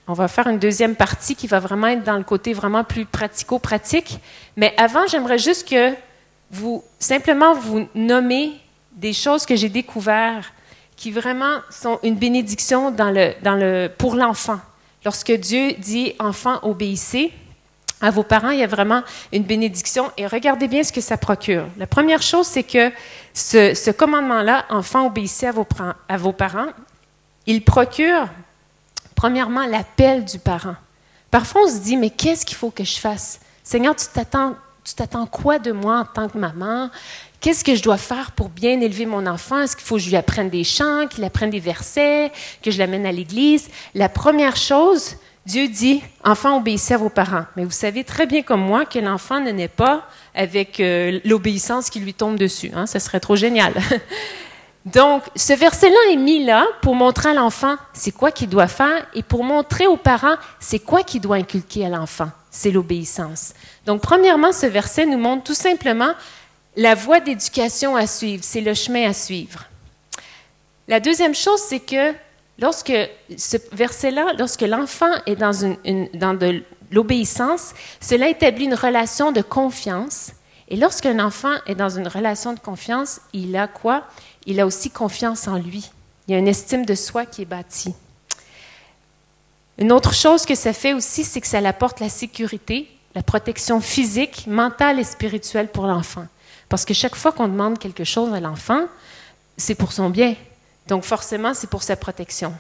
partie qui va vraiment être dans le côté vraiment plus pratico-pratique. Mais avant, j'aimerais juste que vous nommez des choses que j'ai découvertes qui vraiment sont une bénédiction pour l'enfant. Lorsque Dieu dit « enfants, obéissez », à vos parents, il y a vraiment une bénédiction. Et regardez bien ce que ça procure. La première chose, c'est que ce commandement-là, « enfants, obéissez à vos parents », il procure, premièrement, l'appel du parent. Parfois, on se dit « mais qu'est-ce qu'il faut que je fasse? Seigneur, tu t'attends quoi de moi en tant que maman? Qu'est-ce que je dois faire pour bien élever mon enfant? Est-ce qu'il faut que je lui apprenne des chants, qu'il apprenne des versets, que je l'amène à l'église? » La première chose, Dieu dit, « Enfants, obéissez à vos parents. » Mais vous savez très bien comme moi que l'enfant ne naît pas avec l'obéissance qui lui tombe dessus. Hein? Ça serait trop génial. Donc, ce verset-là est mis là pour montrer à l'enfant c'est quoi qu'il doit faire et pour montrer aux parents c'est quoi qu'il doit inculquer à l'enfant. C'est l'obéissance. Donc, premièrement, ce verset nous montre tout simplement la voie d'éducation à suivre, c'est le chemin à suivre. La deuxième chose, c'est que lorsque ce verset-là, lorsque l'enfant est dans de l'obéissance, cela établit une relation de confiance. Et lorsqu'un enfant est dans une relation de confiance, il a quoi? Il a aussi confiance en lui. Il y a une estime de soi qui est bâtie. Une autre chose que ça fait aussi, c'est que ça apporte la sécurité, la protection physique, mentale et spirituelle pour l'enfant. Parce que chaque fois qu'on demande quelque chose à l'enfant, c'est pour son bien. Donc forcément, c'est pour sa protection.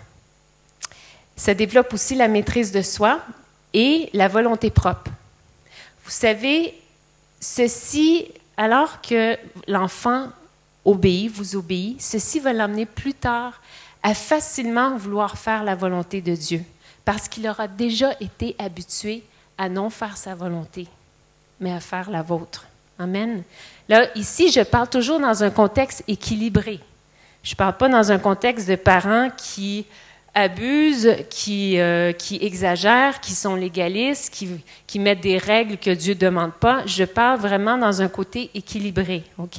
Ça développe aussi la maîtrise de soi et la volonté propre. Vous savez, ceci, alors que l'enfant vous obéit, ceci va l'amener plus tard à facilement vouloir faire la volonté de Dieu. Parce qu'il aura déjà été habitué à non faire sa volonté, mais à faire la vôtre. Amen. Là, ici, je parle toujours dans un contexte équilibré. Je ne parle pas dans un contexte de parents qui abusent, qui exagèrent, qui sont légalistes, qui mettent des règles que Dieu ne demande pas. Je parle vraiment dans un côté équilibré. OK?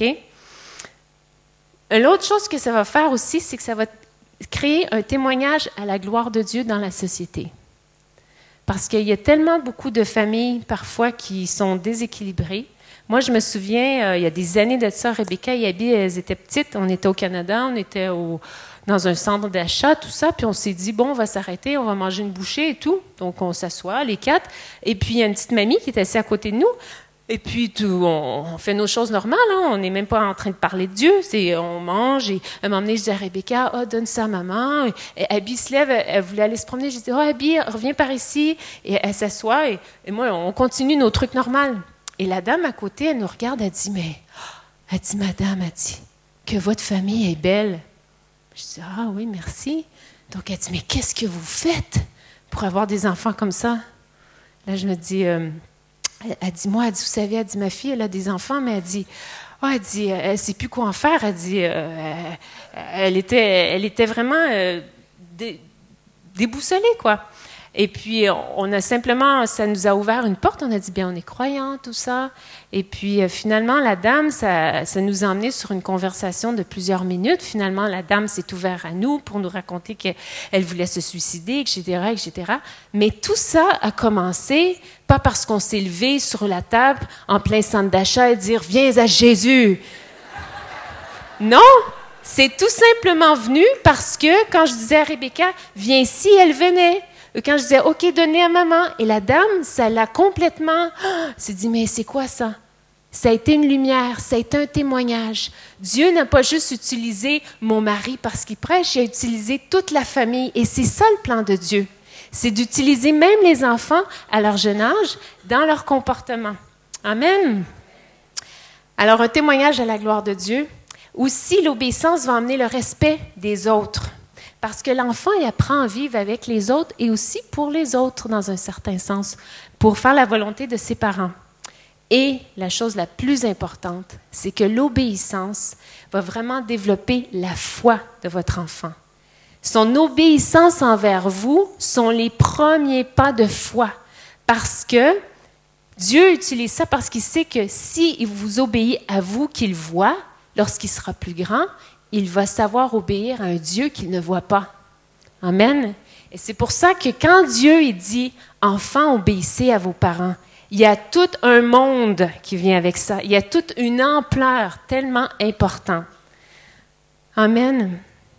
L'autre chose que ça va faire aussi, c'est que ça va créer un témoignage à la gloire de Dieu dans la société. Parce qu'il y a tellement beaucoup de familles, parfois, qui sont déséquilibrées. Moi, je me souviens, il y a des années de ça, Rebecca et Abby, elles étaient petites, on était au Canada, on était dans un centre d'achat, tout ça, puis on s'est dit, bon, on va s'arrêter, on va manger une bouchée et tout. Donc, on s'assoit, les 4, et puis il y a une petite mamie qui est assise à côté de nous, et puis on fait nos choses normales, hein. On n'est même pas en train de parler de Dieu, on mange, et à un moment donné, je dis à Rebecca, « donne ça à maman », et Abby se lève, elle voulait aller se promener, je dis, « Abby, reviens par ici », et elle s'assoit, et moi, on continue nos trucs normaux. Et la dame à côté, elle nous regarde, elle dit, madame, elle dit, que votre famille est belle. Je dis, ah oui, merci. Donc, elle dit, mais qu'est-ce que vous faites pour avoir des enfants comme ça? Là, je me dis, elle dit, vous savez, elle dit, ma fille, elle a des enfants, mais elle ne sait plus quoi en faire. Elle dit, elle était vraiment déboussolée, quoi. Et puis, ça nous a ouvert une porte. On a dit, bien, on est croyants, tout ça. Et puis, finalement, la dame, ça nous a emmenés sur une conversation de plusieurs minutes. Finalement, la dame s'est ouverte à nous pour nous raconter qu'elle voulait se suicider, etc. Mais tout ça a commencé, pas parce qu'on s'est levé sur la table en plein centre d'achat et dire, viens à Jésus. Non! C'est tout simplement venu parce que, quand je disais à Rebecca, viens ici, elle venait. Quand je disais, OK, donnez à maman. Et la dame, ça l'a complètement... s'est dit, mais c'est quoi ça? Ça a été une lumière, ça a été un témoignage. Dieu n'a pas juste utilisé mon mari parce qu'il prêche, il a utilisé toute la famille. Et c'est ça le plan de Dieu. C'est d'utiliser même les enfants à leur jeune âge dans leur comportement. Amen. Alors, un témoignage à la gloire de Dieu. Aussi, l'obéissance va amener le respect des autres. Parce que l'enfant, il apprend à vivre avec les autres et aussi pour les autres, dans un certain sens, pour faire la volonté de ses parents. Et la chose la plus importante, c'est que l'obéissance va vraiment développer la foi de votre enfant. Son obéissance envers vous sont les premiers pas de foi. Parce que Dieu utilise ça parce qu'il sait que s'il vous obéit à vous qu'il voit, lorsqu'il sera plus grand, il va savoir obéir à un Dieu qu'il ne voit pas. Amen. Et c'est pour ça que quand Dieu il dit « Enfants, obéissez à vos parents », il y a tout un monde qui vient avec ça. Il y a toute une ampleur tellement importante. Amen.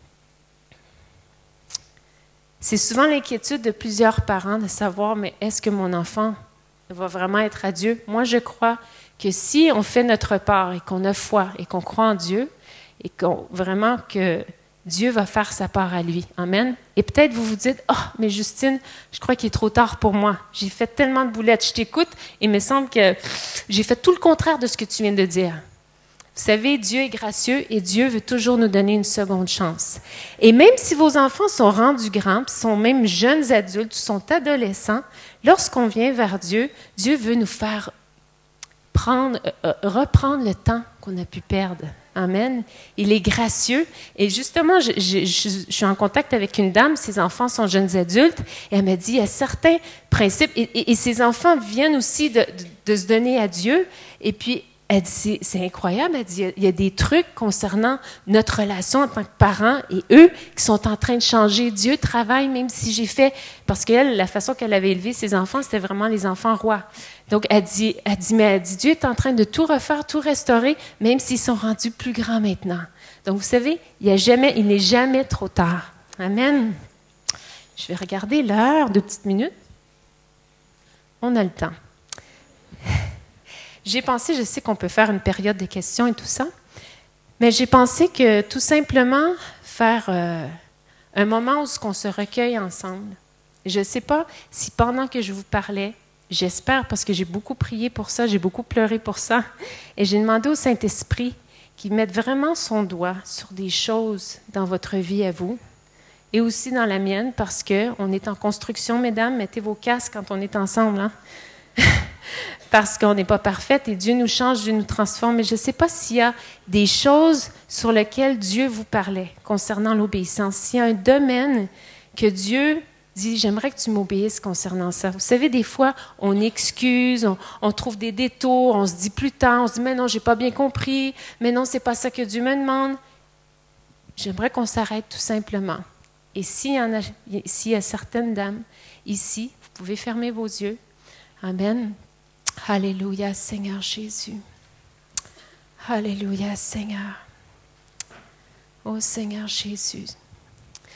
C'est souvent l'inquiétude de plusieurs parents de savoir « Mais est-ce que mon enfant va vraiment être à Dieu? » Moi, je crois que si on fait notre part et qu'on a foi et qu'on croit en Dieu, et vraiment que Dieu va faire sa part à lui. Amen. Et peut-être vous vous dites, « Ah, mais Justine, je crois qu'il est trop tard pour moi. J'ai fait tellement de boulettes. Je t'écoute et il me semble que j'ai fait tout le contraire de ce que tu viens de dire. » Vous savez, Dieu est gracieux et Dieu veut toujours nous donner une seconde chance. Et même si vos enfants sont rendus grands, sont même jeunes adultes, sont adolescents, lorsqu'on vient vers Dieu, Dieu veut nous faire reprendre le temps qu'on a pu perdre. Amen. Il est gracieux. Et justement, je suis en contact avec une dame, ses enfants sont jeunes adultes, et elle m'a dit, il y a certains principes, et ses enfants viennent aussi de se donner à Dieu, et puis elle dit, c'est incroyable, elle dit, il y a des trucs concernant notre relation en tant que parents et eux qui sont en train de changer. Dieu travaille, même si j'ai fait, parce qu'elle, la façon qu'elle avait élevé ses enfants, c'était vraiment les enfants rois. Donc, elle dit, Dieu est en train de tout refaire, tout restaurer, même s'ils sont rendus plus grands maintenant. Donc, vous savez, il n'est jamais trop tard. Amen. Je vais regarder l'heure, 2 petites minutes. On a le temps. J'ai pensé, je sais qu'on peut faire une période de questions et tout ça, mais j'ai pensé que tout simplement faire un moment où on se recueille ensemble. Je ne sais pas si pendant que je vous parlais, j'espère, parce que j'ai beaucoup prié pour ça, j'ai beaucoup pleuré pour ça, et j'ai demandé au Saint-Esprit qu'il mette vraiment son doigt sur des choses dans votre vie à vous, et aussi dans la mienne, parce qu'on est en construction, mesdames, mettez vos casques quand on est ensemble, hein? Parce qu'on n'est pas parfaite et Dieu nous change, Dieu nous transforme. Mais je ne sais pas s'il y a des choses sur lesquelles Dieu vous parlait concernant l'obéissance. S'il y a un domaine que Dieu dit, j'aimerais que tu m'obéisses concernant ça. Vous savez, des fois, on excuse, on trouve des détours, on se dit plus tard, on se dit, mais non, j'ai pas bien compris, mais non, c'est pas ça que Dieu me demande. J'aimerais qu'on s'arrête tout simplement. Et s'il y a certaines dames ici, vous pouvez fermer vos yeux. Amen. Alléluia, Seigneur Jésus. Alléluia, Seigneur. Oh Seigneur Jésus.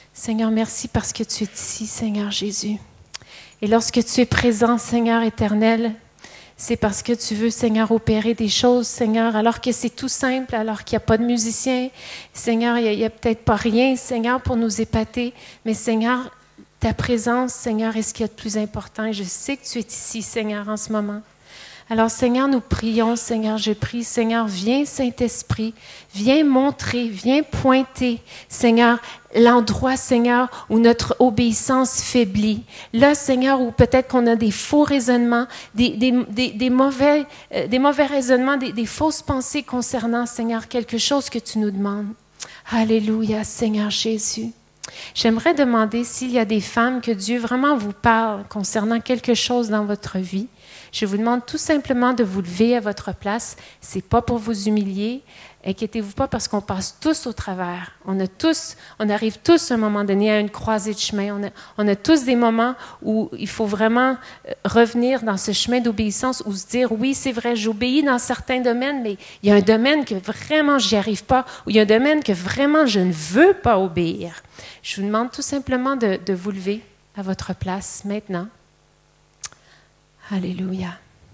Seigneur, merci parce que tu es ici, Seigneur Jésus. Et lorsque tu es présent, Seigneur éternel, c'est parce que tu veux, Seigneur, opérer des choses, Seigneur, alors que c'est tout simple, alors qu'il n'y a pas de musicien. Seigneur, il n'y a peut-être pas rien, Seigneur, pour nous épater. Mais Seigneur, ta présence, Seigneur, est ce qu'il y a de plus important. Et je sais que tu es ici, Seigneur, en ce moment. Alors, Seigneur, nous prions, Seigneur, je prie, Seigneur, viens, Saint-Esprit, viens montrer, viens pointer, Seigneur, l'endroit, Seigneur, où notre obéissance faiblit. Là, Seigneur, où peut-être qu'on a des faux raisonnements, des mauvais raisonnements, des fausses pensées concernant, Seigneur, quelque chose que tu nous demandes. Alléluia, Seigneur Jésus. J'aimerais demander s'il y a des femmes que Dieu vraiment vous parle concernant quelque chose dans votre vie. Je vous demande tout simplement de vous lever à votre place. C'est pas pour vous humilier. Inquiétez-vous pas parce qu'on passe tous au travers. On arrive tous à un moment donné à une croisée de chemin. On a tous des moments où il faut vraiment revenir dans ce chemin d'obéissance ou se dire, oui, c'est vrai, j'obéis dans certains domaines, mais il y a un domaine que vraiment j'y arrive pas ou il y a un domaine que vraiment je ne veux pas obéir. Je vous demande tout simplement de vous lever à votre place maintenant. Alléluia.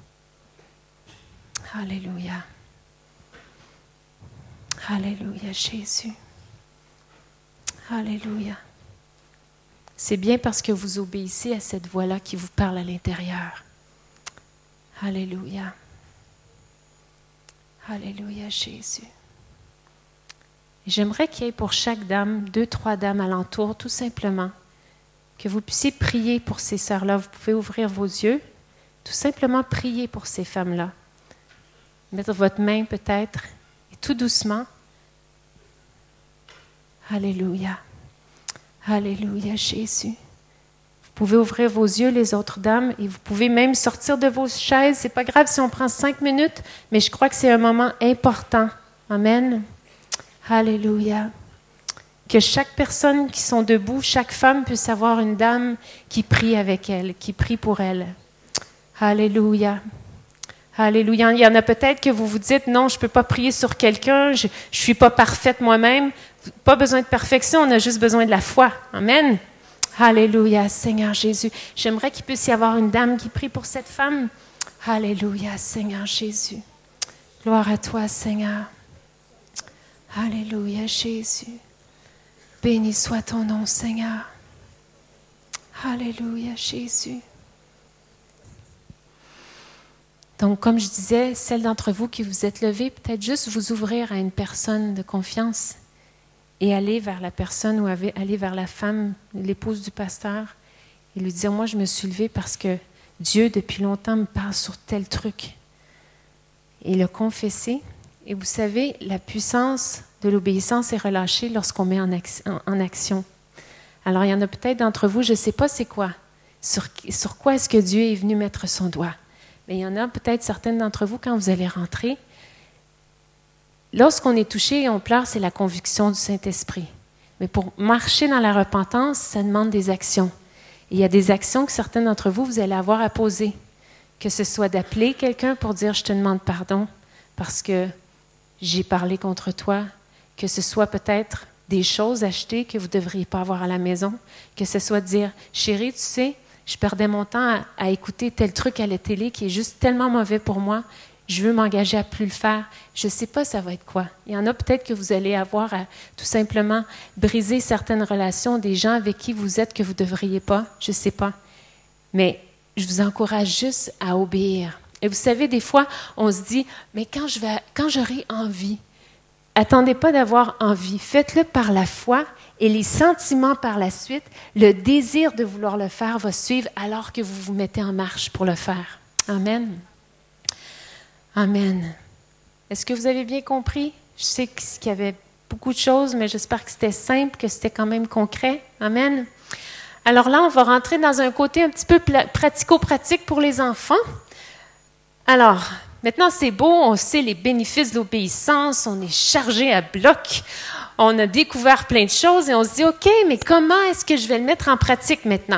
Alléluia. Alléluia, Jésus. Alléluia. C'est bien parce que vous obéissez à cette voix-là qui vous parle à l'intérieur. Alléluia. Alléluia, Jésus. Et j'aimerais qu'il y ait pour chaque dame, 2, 3 dames alentour, tout simplement, que vous puissiez prier pour ces sœurs-là. Vous pouvez ouvrir vos yeux. Tout simplement prier pour ces femmes-là. Mettre votre main peut-être, et tout doucement. Alléluia. Alléluia, Jésus. Vous pouvez ouvrir vos yeux, les autres dames, et vous pouvez même sortir de vos chaises. C'est pas grave si on prend 5 minutes, mais je crois que c'est un moment important. Amen. Alléluia. Que chaque personne qui sont debout, chaque femme puisse avoir une dame qui prie avec elle, qui prie pour elle. Alléluia. Alléluia. Il y en a peut-être que vous vous dites, non, je ne peux pas prier sur quelqu'un, je ne suis pas parfaite moi-même. Pas besoin de perfection, on a juste besoin de la foi. Amen. Alléluia, Seigneur Jésus. J'aimerais qu'il puisse y avoir une dame qui prie pour cette femme. Alléluia, Seigneur Jésus. Gloire à toi, Seigneur. Alléluia, Jésus. Béni soit ton nom, Seigneur. Alléluia, Jésus. Donc, comme je disais, celles d'entre vous qui vous êtes levées, peut-être juste vous ouvrir à une personne de confiance et aller vers la personne ou aller vers la femme, l'épouse du pasteur, et lui dire, moi, je me suis levée parce que Dieu, depuis longtemps, me parle sur tel truc. Et le confesser. Et vous savez, la puissance de l'obéissance est relâchée lorsqu'on met en action. Alors, il y en a peut-être d'entre vous, je ne sais pas c'est quoi. Sur quoi est-ce que Dieu est venu mettre son doigt? Mais il y en a peut-être certaines d'entre vous, quand vous allez rentrer, lorsqu'on est touché et on pleure, c'est la conviction du Saint-Esprit. Mais pour marcher dans la repentance, ça demande des actions. Et il y a des actions que certains d'entre vous, vous allez avoir à poser. Que ce soit d'appeler quelqu'un pour dire « je te demande pardon parce que j'ai parlé contre toi », que ce soit peut-être des choses achetées que vous ne devriez pas avoir à la maison, que ce soit de dire « chérie, tu sais, je perdais mon temps à écouter tel truc à la télé qui est juste tellement mauvais pour moi. Je veux m'engager à plus le faire. Je ne sais pas ça va être quoi. » Il y en a peut-être que vous allez avoir à tout simplement briser certaines relations des gens avec qui vous êtes que vous ne devriez pas. Je ne sais pas. Mais je vous encourage juste à obéir. Et vous savez, des fois, on se dit, mais quand j'aurai envie, attendez pas d'avoir envie. Faites-le par la foi. Et les sentiments par la suite, le désir de vouloir le faire va suivre alors que vous vous mettez en marche pour le faire. Amen. Amen. Est-ce que vous avez bien compris? Je sais qu'il y avait beaucoup de choses, mais j'espère que c'était simple, que c'était quand même concret. Amen. Alors là, on va rentrer dans un côté un petit peu pratico-pratique pour les enfants. Alors, maintenant c'est beau, on sait les bénéfices de l'obéissance, on est chargé à bloc. On a découvert plein de choses et on se dit, OK, mais comment est-ce que je vais le mettre en pratique maintenant?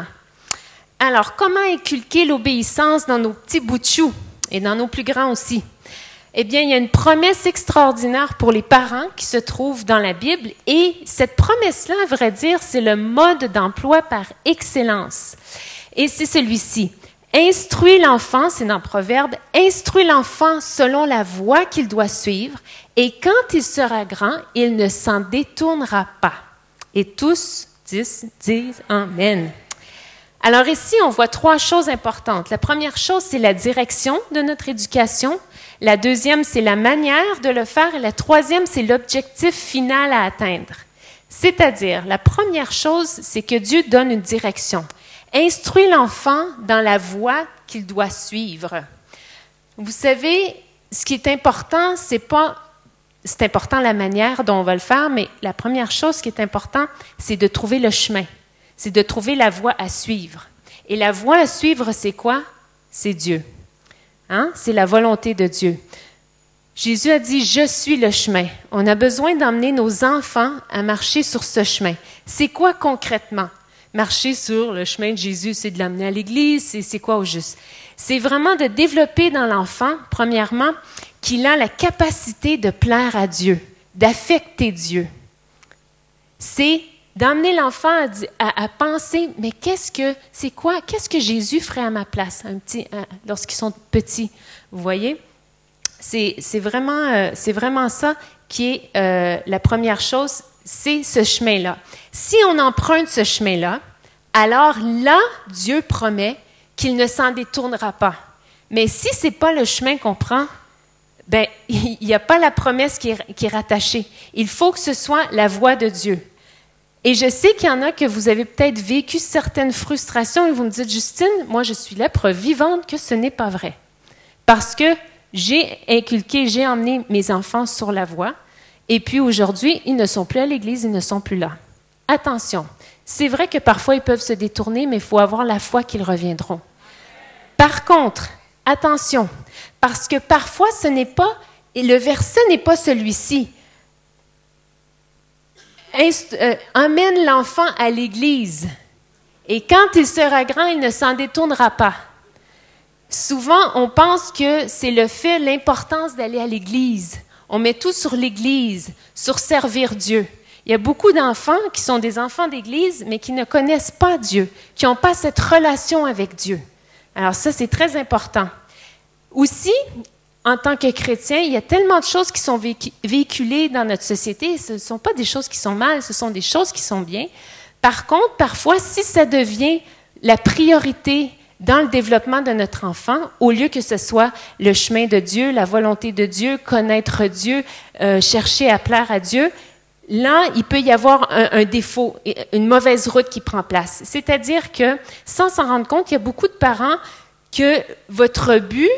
Alors, comment inculquer l'obéissance dans nos petits bouts de chou et dans nos plus grands aussi? Eh bien, il y a une promesse extraordinaire pour les parents qui se trouve dans la Bible. Et cette promesse-là, à vrai dire, c'est le mode d'emploi par excellence. Et c'est celui-ci. Instruis l'enfant, c'est dans Proverbe, instruis l'enfant selon la voie qu'il doit suivre, et quand il sera grand, il ne s'en détournera pas. Et tous disent Amen. Alors ici, on voit 3 choses importantes. La première chose, c'est la direction de notre éducation. La deuxième, c'est la manière de le faire. Et la troisième, c'est l'objectif final à atteindre. C'est-à-dire, la première chose, c'est que Dieu donne une direction. Instruis l'enfant dans la voie qu'il doit suivre. Vous savez, ce qui est important, c'est important la manière dont on va le faire, mais la première chose qui est importante, c'est de trouver le chemin. C'est de trouver la voie à suivre. Et la voie à suivre, c'est quoi? C'est Dieu. Hein? C'est la volonté de Dieu. Jésus a dit, « Je suis le chemin ». On a besoin d'emmener nos enfants à marcher sur ce chemin. C'est quoi concrètement? Marcher sur le chemin de Jésus, c'est de l'amener à l'Église, c'est quoi au juste? C'est vraiment de développer dans l'enfant, premièrement, qu'il a la capacité de plaire à Dieu, d'affecter Dieu. C'est d'emmener l'enfant à penser, mais qu'est-ce que Jésus ferait à ma place lorsqu'ils sont petits? Vous voyez? C'est vraiment ça qui est la première chose, c'est ce chemin-là. Si on emprunte ce chemin-là, alors là, Dieu promet qu'il ne s'en détournera pas. Mais si ce n'est pas le chemin qu'on prend, ben, il n'y a pas la promesse qui est rattachée. Il faut que ce soit la voie de Dieu. Et je sais qu'il y en a que vous avez peut-être vécu certaines frustrations et vous me dites, Justine, moi je suis la preuve vivante que ce n'est pas vrai. Parce que j'ai emmené mes enfants sur la voie et puis aujourd'hui, ils ne sont plus à l'église, ils ne sont plus là. Attention, c'est vrai que parfois ils peuvent se détourner, mais il faut avoir la foi qu'ils reviendront. Par contre, attention, parce que parfois le verset n'est pas celui-ci. Emmène l'enfant à l'église et quand il sera grand, il ne s'en détournera pas. Souvent, on pense que c'est l'importance d'aller à l'église. On met tout sur l'église, sur servir Dieu. Il y a beaucoup d'enfants qui sont des enfants d'église, mais qui ne connaissent pas Dieu, qui n'ont pas cette relation avec Dieu. Alors ça, c'est très important. Aussi, en tant que chrétien, il y a tellement de choses qui sont véhiculées dans notre société. Ce ne sont pas des choses qui sont mal, ce sont des choses qui sont bien. Par contre, parfois, si ça devient la priorité dans le développement de notre enfant, au lieu que ce soit le chemin de Dieu, la volonté de Dieu, connaître Dieu, chercher à plaire à Dieu, là, il peut y avoir un défaut, une mauvaise route qui prend place. C'est-à-dire que, sans s'en rendre compte, il y a beaucoup de parents que votre but,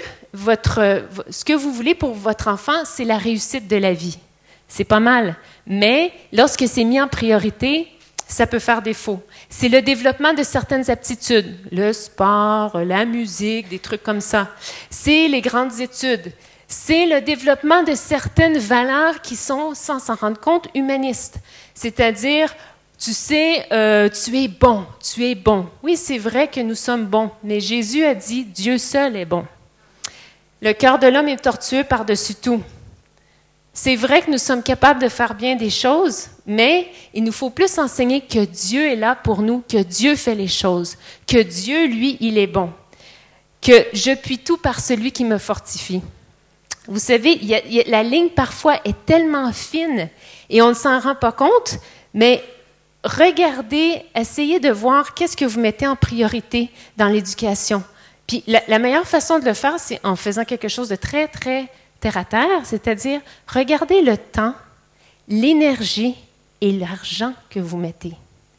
ce que vous voulez pour votre enfant, c'est la réussite de la vie. C'est pas mal. Mais lorsque c'est mis en priorité, ça peut faire défaut. C'est le développement de certaines aptitudes, le sport, la musique, des trucs comme ça. C'est les grandes études. C'est le développement de certaines valeurs qui sont, sans s'en rendre compte, humanistes. C'est-à-dire, tu sais, tu es bon, tu es bon. Oui, c'est vrai que nous sommes bons, mais Jésus a dit, Dieu seul est bon. Le cœur de l'homme est tortueux par-dessus tout. C'est vrai que nous sommes capables de faire bien des choses, mais il nous faut plus enseigner que Dieu est là pour nous, que Dieu fait les choses, que Dieu, lui, il est bon, que je puis tout par celui qui me fortifie. Vous savez, la ligne parfois est tellement fine et on ne s'en rend pas compte, mais regardez, essayez de voir qu'est-ce que vous mettez en priorité dans l'éducation. Puis la meilleure façon de le faire, c'est en faisant quelque chose de très, très terre à terre, c'est-à-dire regardez le temps, l'énergie et l'argent que vous mettez.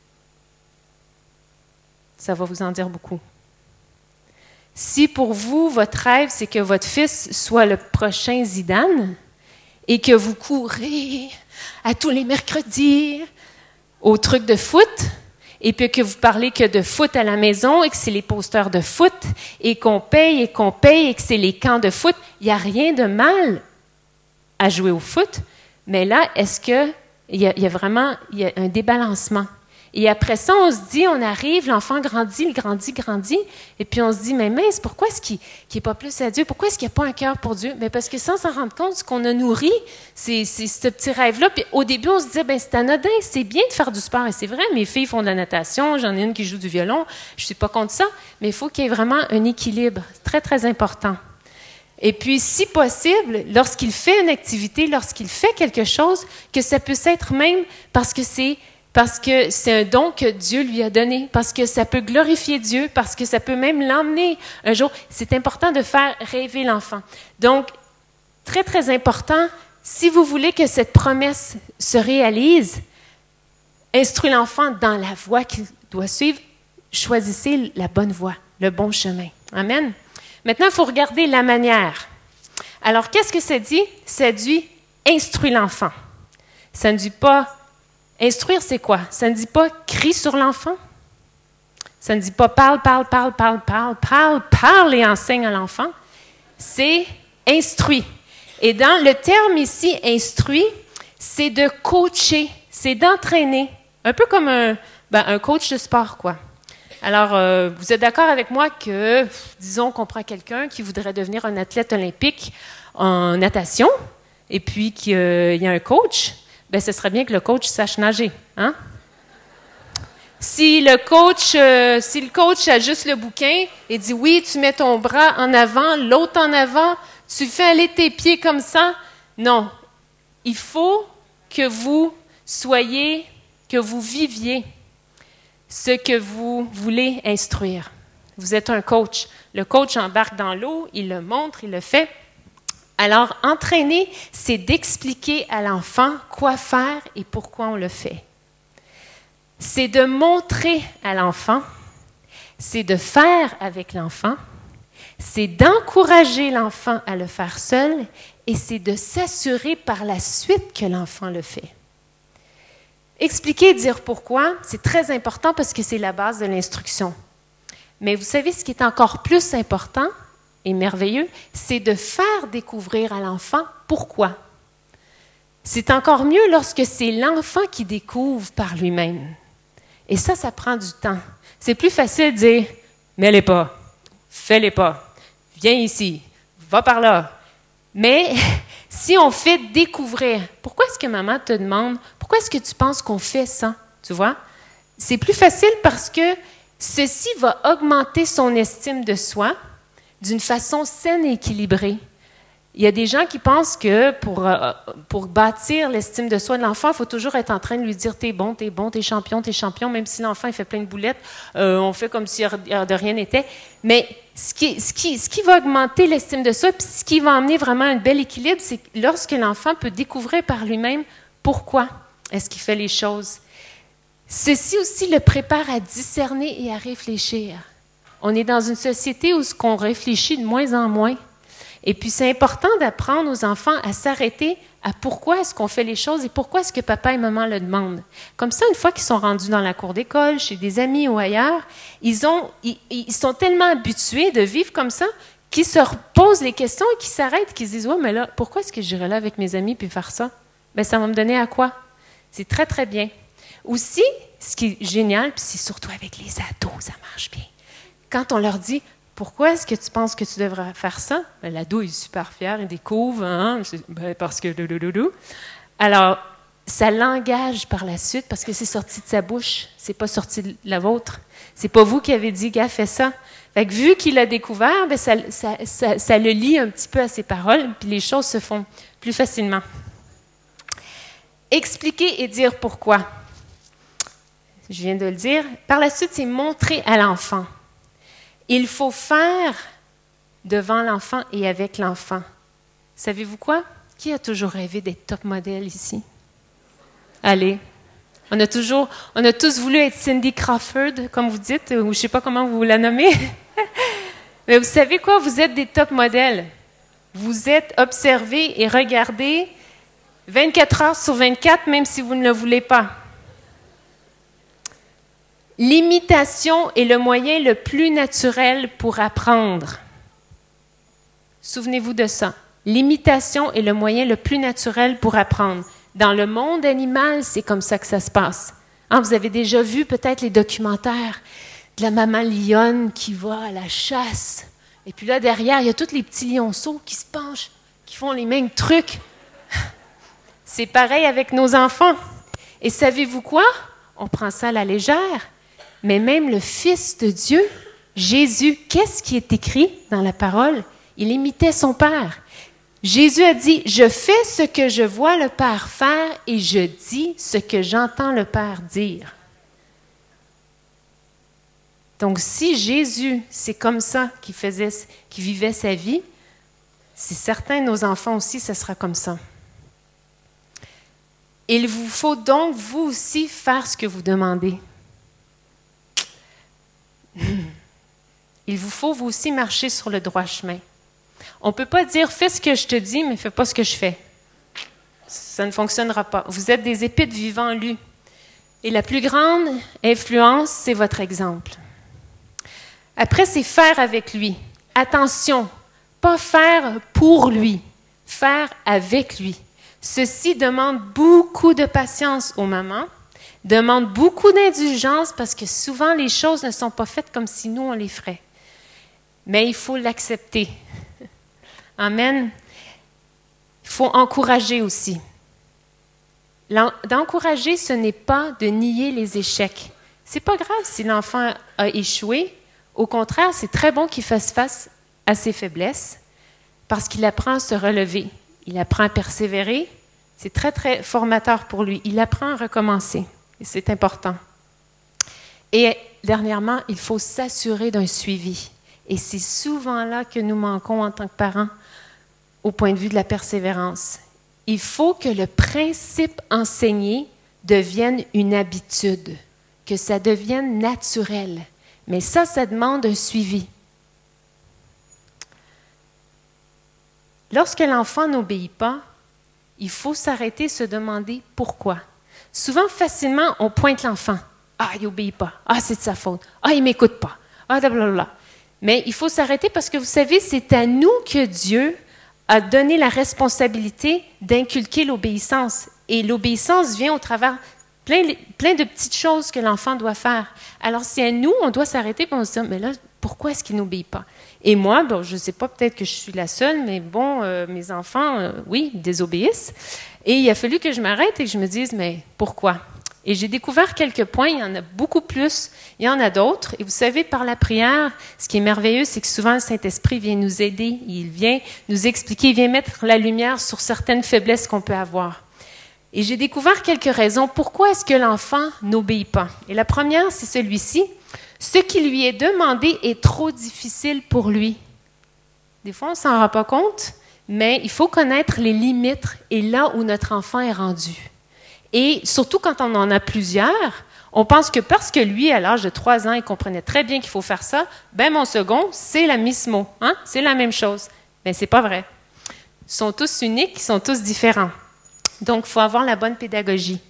Ça va vous en dire beaucoup. Si pour vous, votre rêve, c'est que votre fils soit le prochain Zidane et que vous courez à tous les mercredis au truc de foot, et puis que vous parlez que de foot à la maison et que c'est les posters de foot et qu'on paye et que c'est les camps de foot, il n'y a rien de mal à jouer au foot, mais là, est-ce qu'il y a un débalancement? Et après ça, on se dit, on arrive, l'enfant grandit, il grandit, et puis on se dit, mais mince, pourquoi est-ce qu'il n'est pas plus à Dieu? Pourquoi est-ce qu'il n'y a pas un cœur pour Dieu? Bien, parce que sans s'en rendre compte, ce qu'on a nourri, c'est ce petit rêve-là. Puis au début, on se disait, bien, c'est anodin, c'est bien de faire du sport. Et c'est vrai, mes filles font de la natation, j'en ai une qui joue du violon, je ne suis pas contre ça, mais il faut qu'il y ait vraiment un équilibre. C'est très, très important. Et puis, si possible, lorsqu'il fait une activité, lorsqu'il fait quelque chose, que ça puisse être même parce que c'est un don que Dieu lui a donné, parce que ça peut glorifier Dieu, parce que ça peut même l'emmener un jour. C'est important de faire rêver l'enfant. Donc, très, très important, si vous voulez que cette promesse se réalise, instruis l'enfant dans la voie qu'il doit suivre. Choisissez la bonne voie, le bon chemin. Amen. Maintenant, il faut regarder la manière. Alors, qu'est-ce que ça dit? Ça dit « instruis l'enfant ». Ça ne dit pas instruire, c'est quoi? Ça ne dit pas crie sur l'enfant. Ça ne dit pas parle et enseigne à l'enfant. C'est instruit. Et dans le terme ici, instruit, c'est de coacher, c'est d'entraîner. Un peu comme un coach de sport, quoi. Alors, vous êtes d'accord avec moi que, disons qu'on prend quelqu'un qui voudrait devenir un athlète olympique en natation, et puis qu'il y a un coach. Bien, ce serait bien que le coach sache nager, hein? Si le coach a juste le bouquin et dit « Oui, tu mets ton bras en avant, l'autre en avant, tu fais aller tes pieds comme ça. » Non. Il faut que vous viviez ce que vous voulez instruire. Vous êtes un coach. Le coach embarque dans l'eau, il le montre, il le fait. Alors, entraîner, c'est d'expliquer à l'enfant quoi faire et pourquoi on le fait. C'est de montrer à l'enfant, c'est de faire avec l'enfant, c'est d'encourager l'enfant à le faire seul et c'est de s'assurer par la suite que l'enfant le fait. Expliquer et dire pourquoi, c'est très important parce que c'est la base de l'instruction. Mais vous savez, ce qui est encore plus important et merveilleux, c'est de faire découvrir à l'enfant pourquoi. C'est encore mieux lorsque c'est l'enfant qui découvre par lui-même. Et ça prend du temps. C'est plus facile de dire « mets-les pas, fais-les pas, viens ici, va par là ». Mais si on fait découvrir, pourquoi est-ce que maman te demande, pourquoi est-ce que tu penses qu'on fait ça, tu vois? C'est plus facile parce que ceci va augmenter son estime de soi d'une façon saine et équilibrée. Il y a des gens qui pensent que pour bâtir l'estime de soi de l'enfant, il faut toujours être en train de lui dire « t'es bon, t'es champion », même si l'enfant il fait plein de boulettes, on fait comme si de rien n'était. Mais ce qui va augmenter l'estime de soi, puis ce qui va amener vraiment un bel équilibre, c'est lorsque l'enfant peut découvrir par lui-même pourquoi est-ce qu'il fait les choses. Ceci aussi le prépare à discerner et à réfléchir. On est dans une société où on réfléchit de moins en moins. Et puis, c'est important d'apprendre aux enfants à s'arrêter à pourquoi est-ce qu'on fait les choses et pourquoi est-ce que papa et maman le demandent. Comme ça, une fois qu'ils sont rendus dans la cour d'école, chez des amis ou ailleurs, ils sont tellement habitués de vivre comme ça qu'ils se posent les questions et qu'ils s'arrêtent, qu'ils se disent « Ouais, mais là, pourquoi est-ce que j'irai là avec mes amis puis faire ça? Bien, ça va me donner à quoi? » C'est très, très bien. Aussi, ce qui est génial, puis c'est surtout avec les ados, ça marche bien. Quand on leur dit « Pourquoi est-ce que tu penses que tu devrais faire ça? » Ben, l'ado est super fier, il découvre, hein? Parce que... Alors, ça l'engage par la suite parce que c'est sorti de sa bouche, c'est pas sorti de la vôtre. C'est pas vous qui avez dit « Gars, fais ça ». Fait que vu qu'il a découvert, ben ça le lie un petit peu à ses paroles, puis les choses se font plus facilement. Expliquer et dire pourquoi. Je viens de le dire. Par la suite, c'est montrer à l'enfant. Il faut faire devant l'enfant et avec l'enfant. Savez-vous quoi? Qui a toujours rêvé d'être top modèle ici? Allez. On a tous voulu être Cindy Crawford, comme vous dites, ou je ne sais pas comment vous la nommez. Mais vous savez quoi? Vous êtes des top modèles. Vous êtes observés et regardés 24 heures sur 24, même si vous ne le voulez pas. L'imitation est le moyen le plus naturel pour apprendre. Souvenez-vous de ça. L'imitation est le moyen le plus naturel pour apprendre. Dans le monde animal, c'est comme ça que ça se passe. Hein, vous avez déjà vu peut-être les documentaires de la maman lionne qui va à la chasse. Et puis là, derrière, il y a tous les petits lionceaux qui se penchent, qui font les mêmes trucs. C'est pareil avec nos enfants. Et savez-vous quoi? On prend ça à la légère. Mais même le Fils de Dieu, Jésus, qu'est-ce qui est écrit dans la parole? Il imitait son Père. Jésus a dit, « Je fais ce que je vois le Père faire et je dis ce que j'entends le Père dire. » Donc, si Jésus, c'est comme ça qu'il vivait sa vie, c'est certain, nos enfants aussi, ce sera comme ça. Il vous faut donc, vous aussi, faire ce que vous demandez. Il vous faut, vous aussi, marcher sur le droit chemin. On ne peut pas dire « fais ce que je te dis, mais fais pas ce que je fais ». Ça ne fonctionnera pas. Vous êtes des épîtres vivants lus. Et la plus grande influence, c'est votre exemple. Après, c'est faire avec lui. Attention, pas faire pour lui, faire avec lui. Ceci demande beaucoup de patience aux mamans, demande beaucoup d'indulgence parce que souvent les choses ne sont pas faites comme si nous on les ferait. Mais il faut l'accepter. Amen. Il faut encourager aussi. D'encourager, ce n'est pas de nier les échecs. C'est pas grave si l'enfant a échoué. Au contraire, c'est très bon qu'il fasse face à ses faiblesses parce qu'il apprend à se relever. Il apprend à persévérer. C'est très, très formateur pour lui. Il apprend à recommencer. Et c'est important. Et dernièrement, il faut s'assurer d'un suivi. Et c'est souvent là que nous manquons en tant que parents au point de vue de la persévérance. Il faut que le principe enseigné devienne une habitude, que ça devienne naturel. Mais ça demande un suivi. Lorsque l'enfant n'obéit pas, il faut s'arrêter et se demander pourquoi. Souvent, facilement, on pointe l'enfant. « Ah, il n'obéit pas. Ah, c'est de sa faute. Ah, il ne m'écoute pas. Ah, blablabla. » Mais il faut s'arrêter parce que, vous savez, c'est à nous que Dieu a donné la responsabilité d'inculquer l'obéissance. Et l'obéissance vient au travers plein de petites choses que l'enfant doit faire. Alors, c'est à nous, on doit s'arrêter et on se dit, mais là, pourquoi est-ce qu'il n'obéit pas? Et moi, bon, je ne sais pas, peut-être que je suis la seule, mais bon, mes enfants, oui, désobéissent. Et il a fallu que je m'arrête et que je me dise, mais pourquoi? Et j'ai découvert quelques points, il y en a beaucoup plus, il y en a d'autres. Et vous savez, par la prière, ce qui est merveilleux, c'est que souvent le Saint-Esprit vient nous aider, il vient nous expliquer, il vient mettre la lumière sur certaines faiblesses qu'on peut avoir. Et j'ai découvert quelques raisons. Pourquoi est-ce que l'enfant n'obéit pas? Et la première, c'est celui-ci. Ce qui lui est demandé est trop difficile pour lui. Des fois, on ne s'en rend pas compte, mais il faut connaître les limites et là où notre enfant est rendu. Et surtout quand on en a plusieurs, on pense que parce que lui, à l'âge de 3 ans, il comprenait très bien qu'il faut faire ça, ben mon second, c'est la Miss Mo, hein? C'est la même chose. Mais c'est pas vrai. Ils sont tous uniques, ils sont tous différents. Donc, il faut avoir la bonne pédagogie.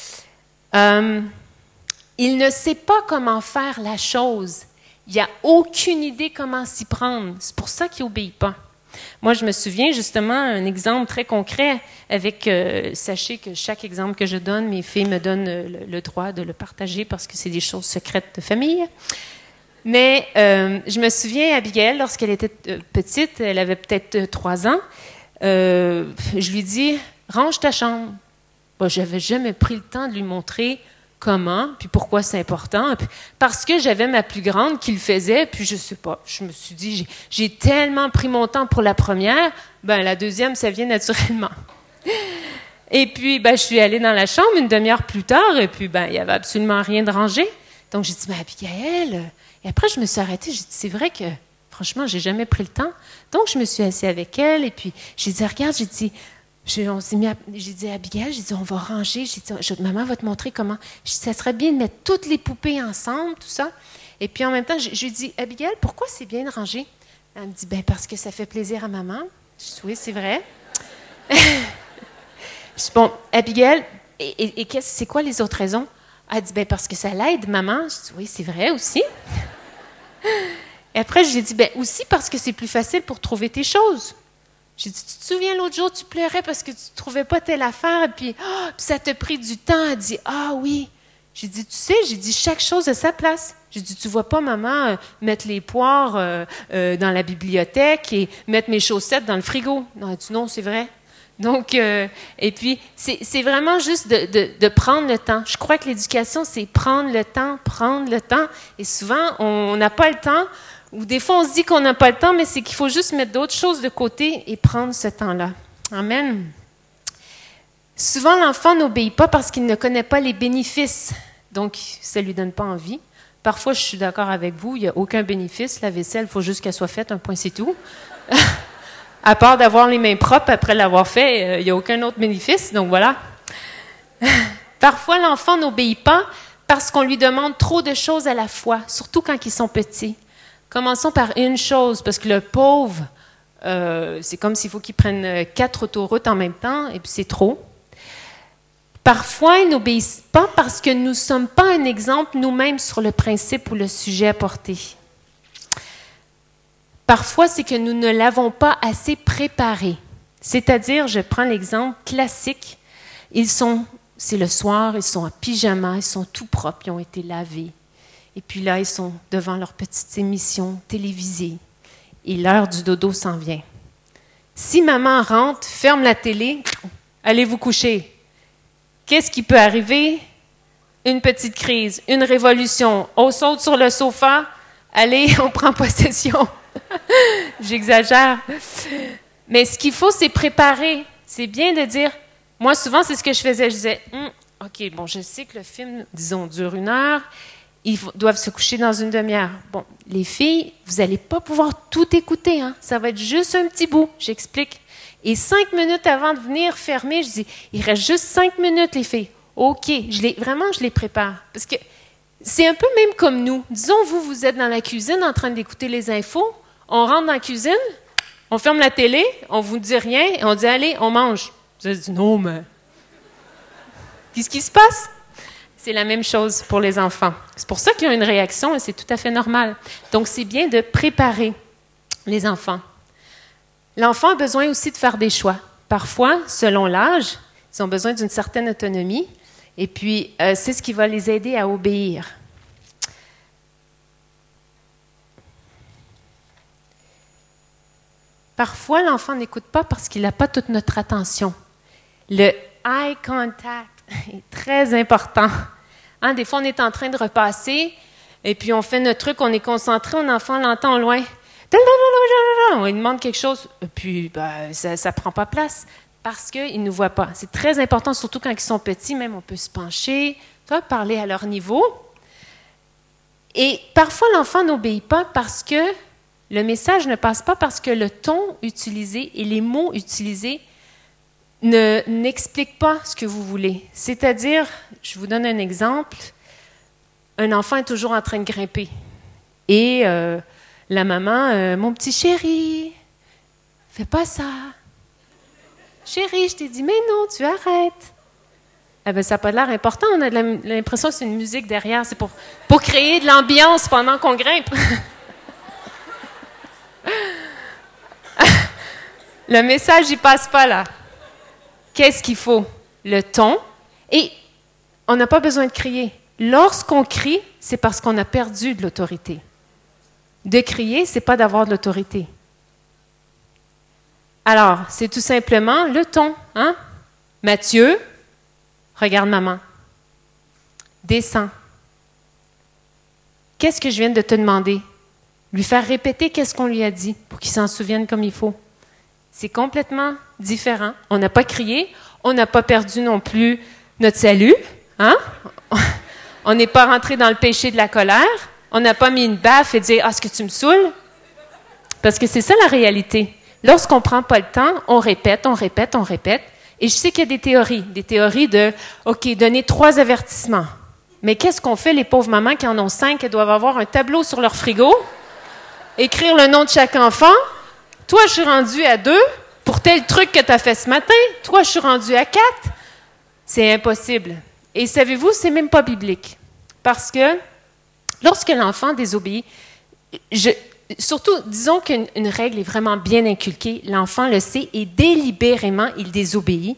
Il ne sait pas comment faire la chose. Il n'a aucune idée comment s'y prendre. C'est pour ça qu'il n'obéit pas. Moi, je me souviens justement un exemple très concret avec, sachez que chaque exemple que je donne, mes filles me donnent le droit de le partager parce que c'est des choses secrètes de famille. Mais je me souviens, Abigail, lorsqu'elle était petite, elle avait peut-être 3 ans, je lui dis, range ta chambre. Bon, je n'avais jamais pris le temps de lui montrer comment, puis pourquoi c'est important. Parce que j'avais ma plus grande qui le faisait, puis je sais pas, je me suis dit, j'ai tellement pris mon temps pour la première, ben la deuxième, ça vient naturellement. Et puis, ben, je suis allée dans la chambre une demi-heure plus tard, et puis, ben, il n'y avait absolument rien de rangé. Donc, j'ai dit, mais Abigail, et après, je me suis arrêtée, j'ai dit, c'est vrai que, franchement, j'ai jamais pris le temps. Donc, je me suis assise avec elle, et puis, j'ai dit, regarde, j'ai dit, j'ai dit à Abigail, j'ai dit, on va ranger. J'ai dit, maman va te montrer comment. J'ai dit, ça serait bien de mettre toutes les poupées ensemble, tout ça. Et puis en même temps, je lui dis, Abigail, pourquoi c'est bien de ranger? Elle me dit, ben parce que ça fait plaisir à maman. Je dis, oui, c'est vrai. Je dis, bon, Abigail, et c'est quoi les autres raisons? Elle dit, ben parce que ça l'aide, maman. Je dis, oui, c'est vrai aussi. Et après, je lui ai dit, ben aussi parce que c'est plus facile pour trouver tes choses. J'ai dit, tu te souviens l'autre jour, tu pleurais parce que tu ne trouvais pas telle affaire, puis ça t'a pris du temps. Elle dit, ah oui. J'ai dit, tu sais, j'ai dit, chaque chose a sa place. J'ai dit, tu vois pas maman mettre les poires dans la bibliothèque et mettre mes chaussettes dans le frigo. Non, elle dit, non, c'est vrai. Donc, et puis, c'est vraiment juste de prendre le temps. Je crois que l'éducation, c'est prendre le temps. Et souvent, on n'a pas le temps, ou des fois, on se dit qu'on n'a pas le temps, mais c'est qu'il faut juste mettre d'autres choses de côté et prendre ce temps-là. Amen. Souvent, l'enfant n'obéit pas parce qu'il ne connaît pas les bénéfices. Donc, ça ne lui donne pas envie. Parfois, je suis d'accord avec vous, il n'y a aucun bénéfice. La vaisselle, il faut juste qu'elle soit faite, un point, c'est tout. À part d'avoir les mains propres après l'avoir fait, il n'y a aucun autre bénéfice. Donc, voilà. Parfois, l'enfant n'obéit pas parce qu'on lui demande trop de choses à la fois, surtout quand ils sont petits. Commençons par une chose, parce que le pauvre, c'est comme s'il faut qu'il prenne 4 autoroutes en même temps, et puis c'est trop. Parfois, ils n'obéissent pas parce que nous ne sommes pas un exemple nous-mêmes sur le principe ou le sujet apporté. Parfois, c'est que nous ne l'avons pas assez préparé. C'est-à-dire, je prends l'exemple classique, c'est le soir, ils sont en pyjama, ils sont tout propres, ils ont été lavés. Et puis là, ils sont devant leur petite émission télévisée. Et l'heure du dodo s'en vient. Si maman rentre, ferme la télé, allez vous coucher. Qu'est-ce qui peut arriver? Une petite crise, une révolution. On saute sur le sofa, allez, on prend possession. J'exagère. Mais ce qu'il faut, c'est préparer. C'est bien de dire, moi souvent, c'est ce que je faisais. Je disais, OK, bon, je sais que le film, disons, dure 1 heure. Ils doivent se coucher dans 1 demi-heure. Bon, les filles, vous n'allez pas pouvoir tout écouter, hein? Ça va être juste un petit bout, j'explique. Et 5 minutes avant de venir fermer, je dis, il reste juste 5 minutes, les filles. OK, je les prépare. Parce que c'est un peu même comme nous. Disons, vous êtes dans la cuisine en train d'écouter les infos. On rentre dans la cuisine, on ferme la télé, on ne vous dit rien, et on dit, allez, on mange. Vous allez dire, non, mais... Qu'est-ce qui se passe? C'est la même chose pour les enfants. C'est pour ça qu'ils ont une réaction et c'est tout à fait normal. Donc, c'est bien de préparer les enfants. L'enfant a besoin aussi de faire des choix. Parfois, selon l'âge, ils ont besoin d'une certaine autonomie et puis c'est ce qui va les aider à obéir. Parfois, l'enfant n'écoute pas parce qu'il n'a pas toute notre attention. Le eye contact est très important. Hein, des fois, on est en train de repasser et puis on fait notre truc, on est concentré, un enfant l'entend au loin. On lui demande quelque chose, puis ça ne prend pas place parce qu'ils ne nous voient pas. C'est très important, surtout quand ils sont petits, même on peut se pencher, parler à leur niveau. Et parfois, l'enfant n'obéit pas parce que le message ne passe pas parce que le ton utilisé et les mots utilisés n'expliquent pas ce que vous voulez. C'est-à-dire, je vous donne un exemple, un enfant est toujours en train de grimper. Et la maman, mon petit chéri, fais pas ça. Chéri, je t'ai dit, mais non, tu arrêtes. Eh bien, ça n'a pas l'air important, on a l'impression que c'est une musique derrière, c'est pour créer de l'ambiance pendant qu'on grimpe. Le message, il passe pas là. Qu'est-ce qu'il faut? Le ton. Et on n'a pas besoin de crier. Lorsqu'on crie, c'est parce qu'on a perdu de l'autorité. De crier, c'est pas d'avoir de l'autorité. Alors, c'est tout simplement le ton. Hein? Mathieu, regarde maman. Descends. Qu'est-ce que je viens de te demander? Lui faire répéter qu'est-ce qu'on lui a dit pour qu'il s'en souvienne comme il faut. C'est complètement différent. On n'a pas crié, on n'a pas perdu non plus notre salut. Hein? On n'est pas rentré dans le péché de la colère. On n'a pas mis une baffe et dit « Ah, est-ce que tu me saoules? » Parce que c'est ça la réalité. Lorsqu'on ne prend pas le temps, on répète. Et je sais qu'il y a des théories de « OK, donner 3 avertissements. » Mais qu'est-ce qu'on fait, les pauvres mamans qui en ont 5, elles doivent avoir un tableau sur leur frigo, écrire le nom de chaque enfant. Toi, je suis rendue à 2 pour tel truc que tu as fait ce matin. Toi, je suis rendue à 4. C'est impossible. Et savez-vous, c'est même pas biblique. Parce que lorsque l'enfant désobéit, surtout, disons qu'une règle est vraiment bien inculquée, l'enfant le sait et délibérément, il désobéit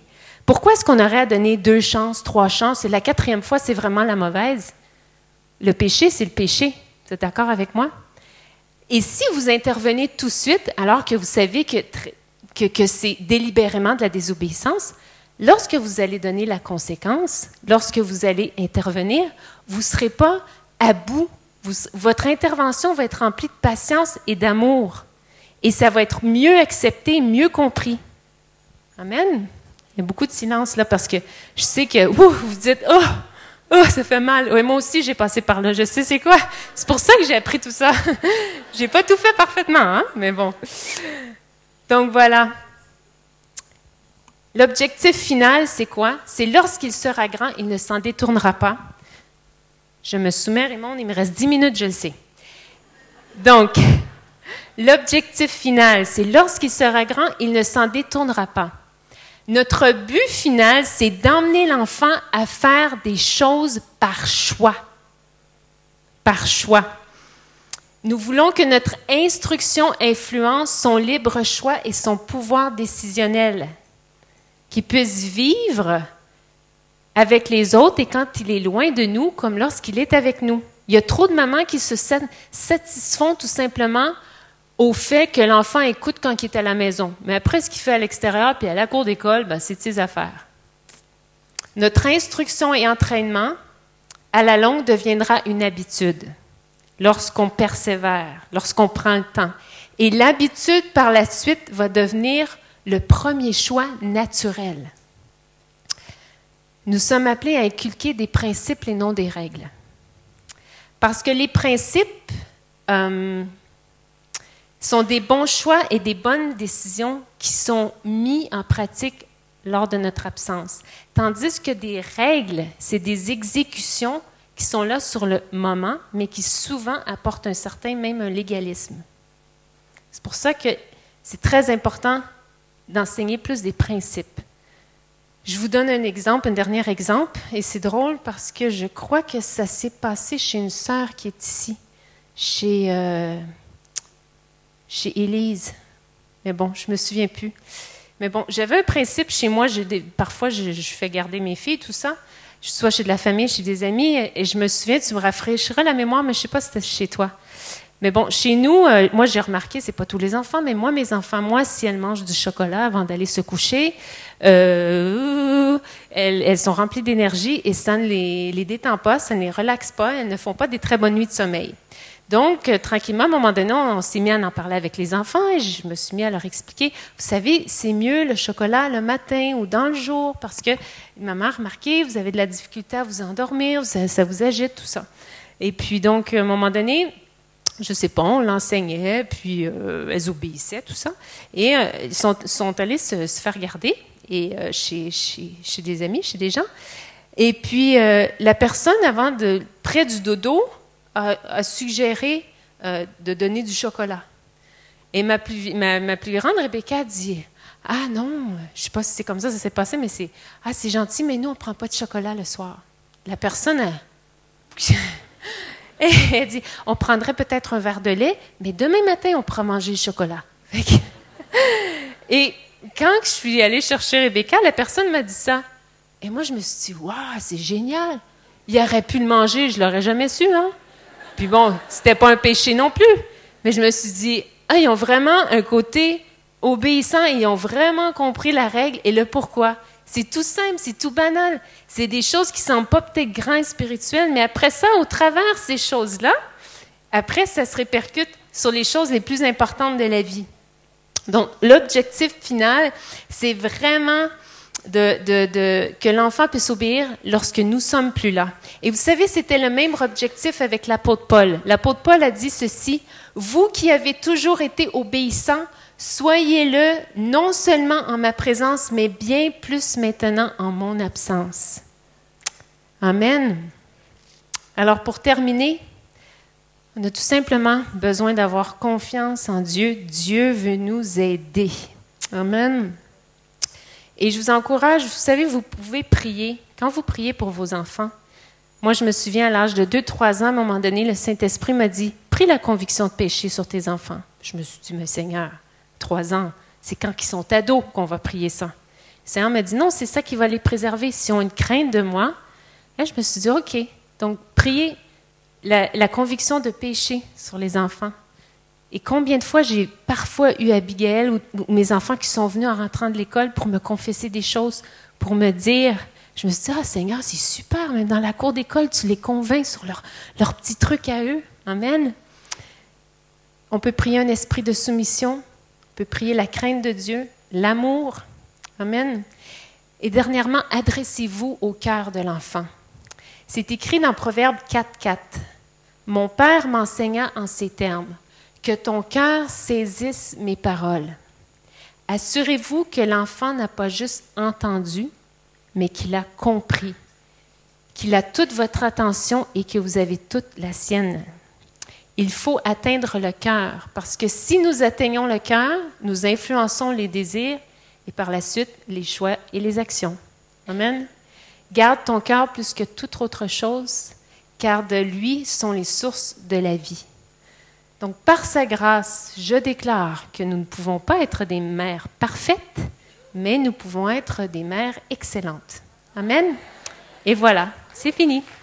Pourquoi est-ce qu'on aurait à donner 2 chances, 3 chances, et la 4e fois, c'est vraiment la mauvaise? Le péché, c'est le péché. Vous êtes d'accord avec moi? Et si vous intervenez tout de suite, alors que vous savez que c'est délibérément de la désobéissance, lorsque vous allez donner la conséquence, lorsque vous allez intervenir, vous ne serez pas à bout. Votre intervention va être remplie de patience et d'amour. Et ça va être mieux accepté, mieux compris. Amen. Il y a beaucoup de silence là parce que je sais que vous dites « Oh, ça fait mal. » Oui, moi aussi, j'ai passé par là. Je sais c'est quoi. C'est pour ça que j'ai appris tout ça. J'ai pas tout fait parfaitement, hein? Mais bon. Donc voilà. L'objectif final, c'est quoi? C'est lorsqu'il sera grand, il ne s'en détournera pas. Je me soumets, Raymond, il me reste 10 minutes, je le sais. Donc, l'objectif final, c'est lorsqu'il sera grand, il ne s'en détournera pas. Notre but final, c'est d'emmener l'enfant à faire des choses par choix. Par choix. Nous voulons que notre instruction influence son libre choix et son pouvoir décisionnel, qu'il puisse vivre avec les autres et quand il est loin de nous, comme lorsqu'il est avec nous. Il y a trop de mamans qui se satisfont tout simplement au fait que l'enfant écoute quand il est à la maison. Mais après, ce qu'il fait à l'extérieur puis à la cour d'école, c'est de ses affaires. Notre instruction et entraînement, à la longue, deviendra une habitude lorsqu'on persévère, lorsqu'on prend le temps. Et l'habitude, par la suite, va devenir le premier choix naturel. Nous sommes appelés à inculquer des principes et non des règles. Parce que les principes sont des bons choix et des bonnes décisions qui sont mis en pratique lors de notre absence. Tandis que des règles, c'est des exécutions qui sont là sur le moment, mais qui souvent apportent un certain, même un légalisme. C'est pour ça que c'est très important d'enseigner plus des principes. Je vous donne un exemple, un dernier exemple, et c'est drôle parce que je crois que ça s'est passé chez une sœur qui est ici, chez Élise. Mais bon, je ne me souviens plus. Mais bon, j'avais un principe chez moi, parfois je fais garder mes filles, tout ça, soit chez de la famille, chez des amis, et je me souviens, tu me rafraîchiras la mémoire, mais je ne sais pas si c'était chez toi. Mais bon, chez nous, moi j'ai remarqué, c'est pas tous les enfants, mais moi, mes enfants, si elles mangent du chocolat avant d'aller se coucher, elles sont remplies d'énergie et ça ne les détend pas, ça ne les relaxe pas, elles ne font pas des très bonnes nuits de sommeil. Donc, tranquillement, à un moment donné, on s'est mis à en parler avec les enfants et je me suis mis à leur expliquer, vous savez, c'est mieux le chocolat le matin ou dans le jour parce que maman a remarqué, vous avez de la difficulté à vous endormir, ça vous agite, tout ça. Et puis donc, à un moment donné, je sais pas, on l'enseignait, puis elles obéissaient, tout ça. Et ils sont allés se faire garder et, chez des amis, chez des gens. Et puis, la personne, près du dodo, a suggéré de donner du chocolat. Et ma plus grande, Rebecca, a dit « Ah non, je ne sais pas si c'est comme ça s'est passé, mais c'est gentil, mais nous, on ne prend pas de chocolat le soir. » La personne elle dit « On prendrait peut-être un verre de lait, mais demain matin, on pourra manger le chocolat. » Et quand je suis allée chercher Rebecca, la personne m'a dit ça. Et moi, je me suis dit « Waouh, c'est génial! Il aurait pu le manger, je ne l'aurais jamais su, hein? » Puis bon, c'était pas un péché non plus. Mais je me suis dit, ils ont vraiment un côté obéissant et ils ont vraiment compris la règle et le pourquoi. C'est tout simple, c'est tout banal. C'est des choses qui ne semblent pas peut-être grandes et spirituelles, mais après ça, au travers ces choses-là, après, ça se répercute sur les choses les plus importantes de la vie. Donc, l'objectif final, c'est vraiment que l'enfant puisse obéir lorsque nous sommes plus là. Et vous savez, c'était le même objectif avec l'apôtre Paul. L'apôtre Paul a dit ceci, « Vous qui avez toujours été obéissants, soyez-le non seulement en ma présence, mais bien plus maintenant en mon absence. » Amen. Alors, pour terminer, on a tout simplement besoin d'avoir confiance en Dieu. Dieu veut nous aider. Amen. Et je vous encourage, vous savez, vous pouvez prier. Quand vous priez pour vos enfants, moi, je me souviens, à l'âge de 2-3 ans, à un moment donné, le Saint-Esprit m'a dit, prie la conviction de péché sur tes enfants. Je me suis dit, mais Seigneur, 3 ans, c'est quand ils sont ados qu'on va prier ça. Seigneur m'a dit, non, c'est ça qui va les préserver. S'ils ont une crainte de moi, là, je me suis dit, OK. Donc, prier la conviction de péché sur les enfants. Et combien de fois j'ai parfois eu Abigail ou mes enfants qui sont venus en rentrant de l'école pour me confesser des choses, pour me dire, je me suis dit, ah Seigneur, c'est super, même dans la cour d'école, tu les convaincs sur leurs petits trucs à eux. Amen. On peut prier un esprit de soumission, on peut prier la crainte de Dieu, l'amour. Amen. Et dernièrement, adressez-vous au cœur de l'enfant. C'est écrit dans Proverbe 4.4. Mon Père m'enseigna en ces termes. Que ton cœur saisisse mes paroles. Assurez-vous que l'enfant n'a pas juste entendu, mais qu'il a compris, qu'il a toute votre attention et que vous avez toute la sienne. Il faut atteindre le cœur, parce que si nous atteignons le cœur, nous influençons les désirs et par la suite les choix et les actions. Amen. Garde ton cœur plus que toute autre chose, car de lui sont les sources de la vie. Donc, par sa grâce, je déclare que nous ne pouvons pas être des mères parfaites, mais nous pouvons être des mères excellentes. Amen. Et voilà, c'est fini.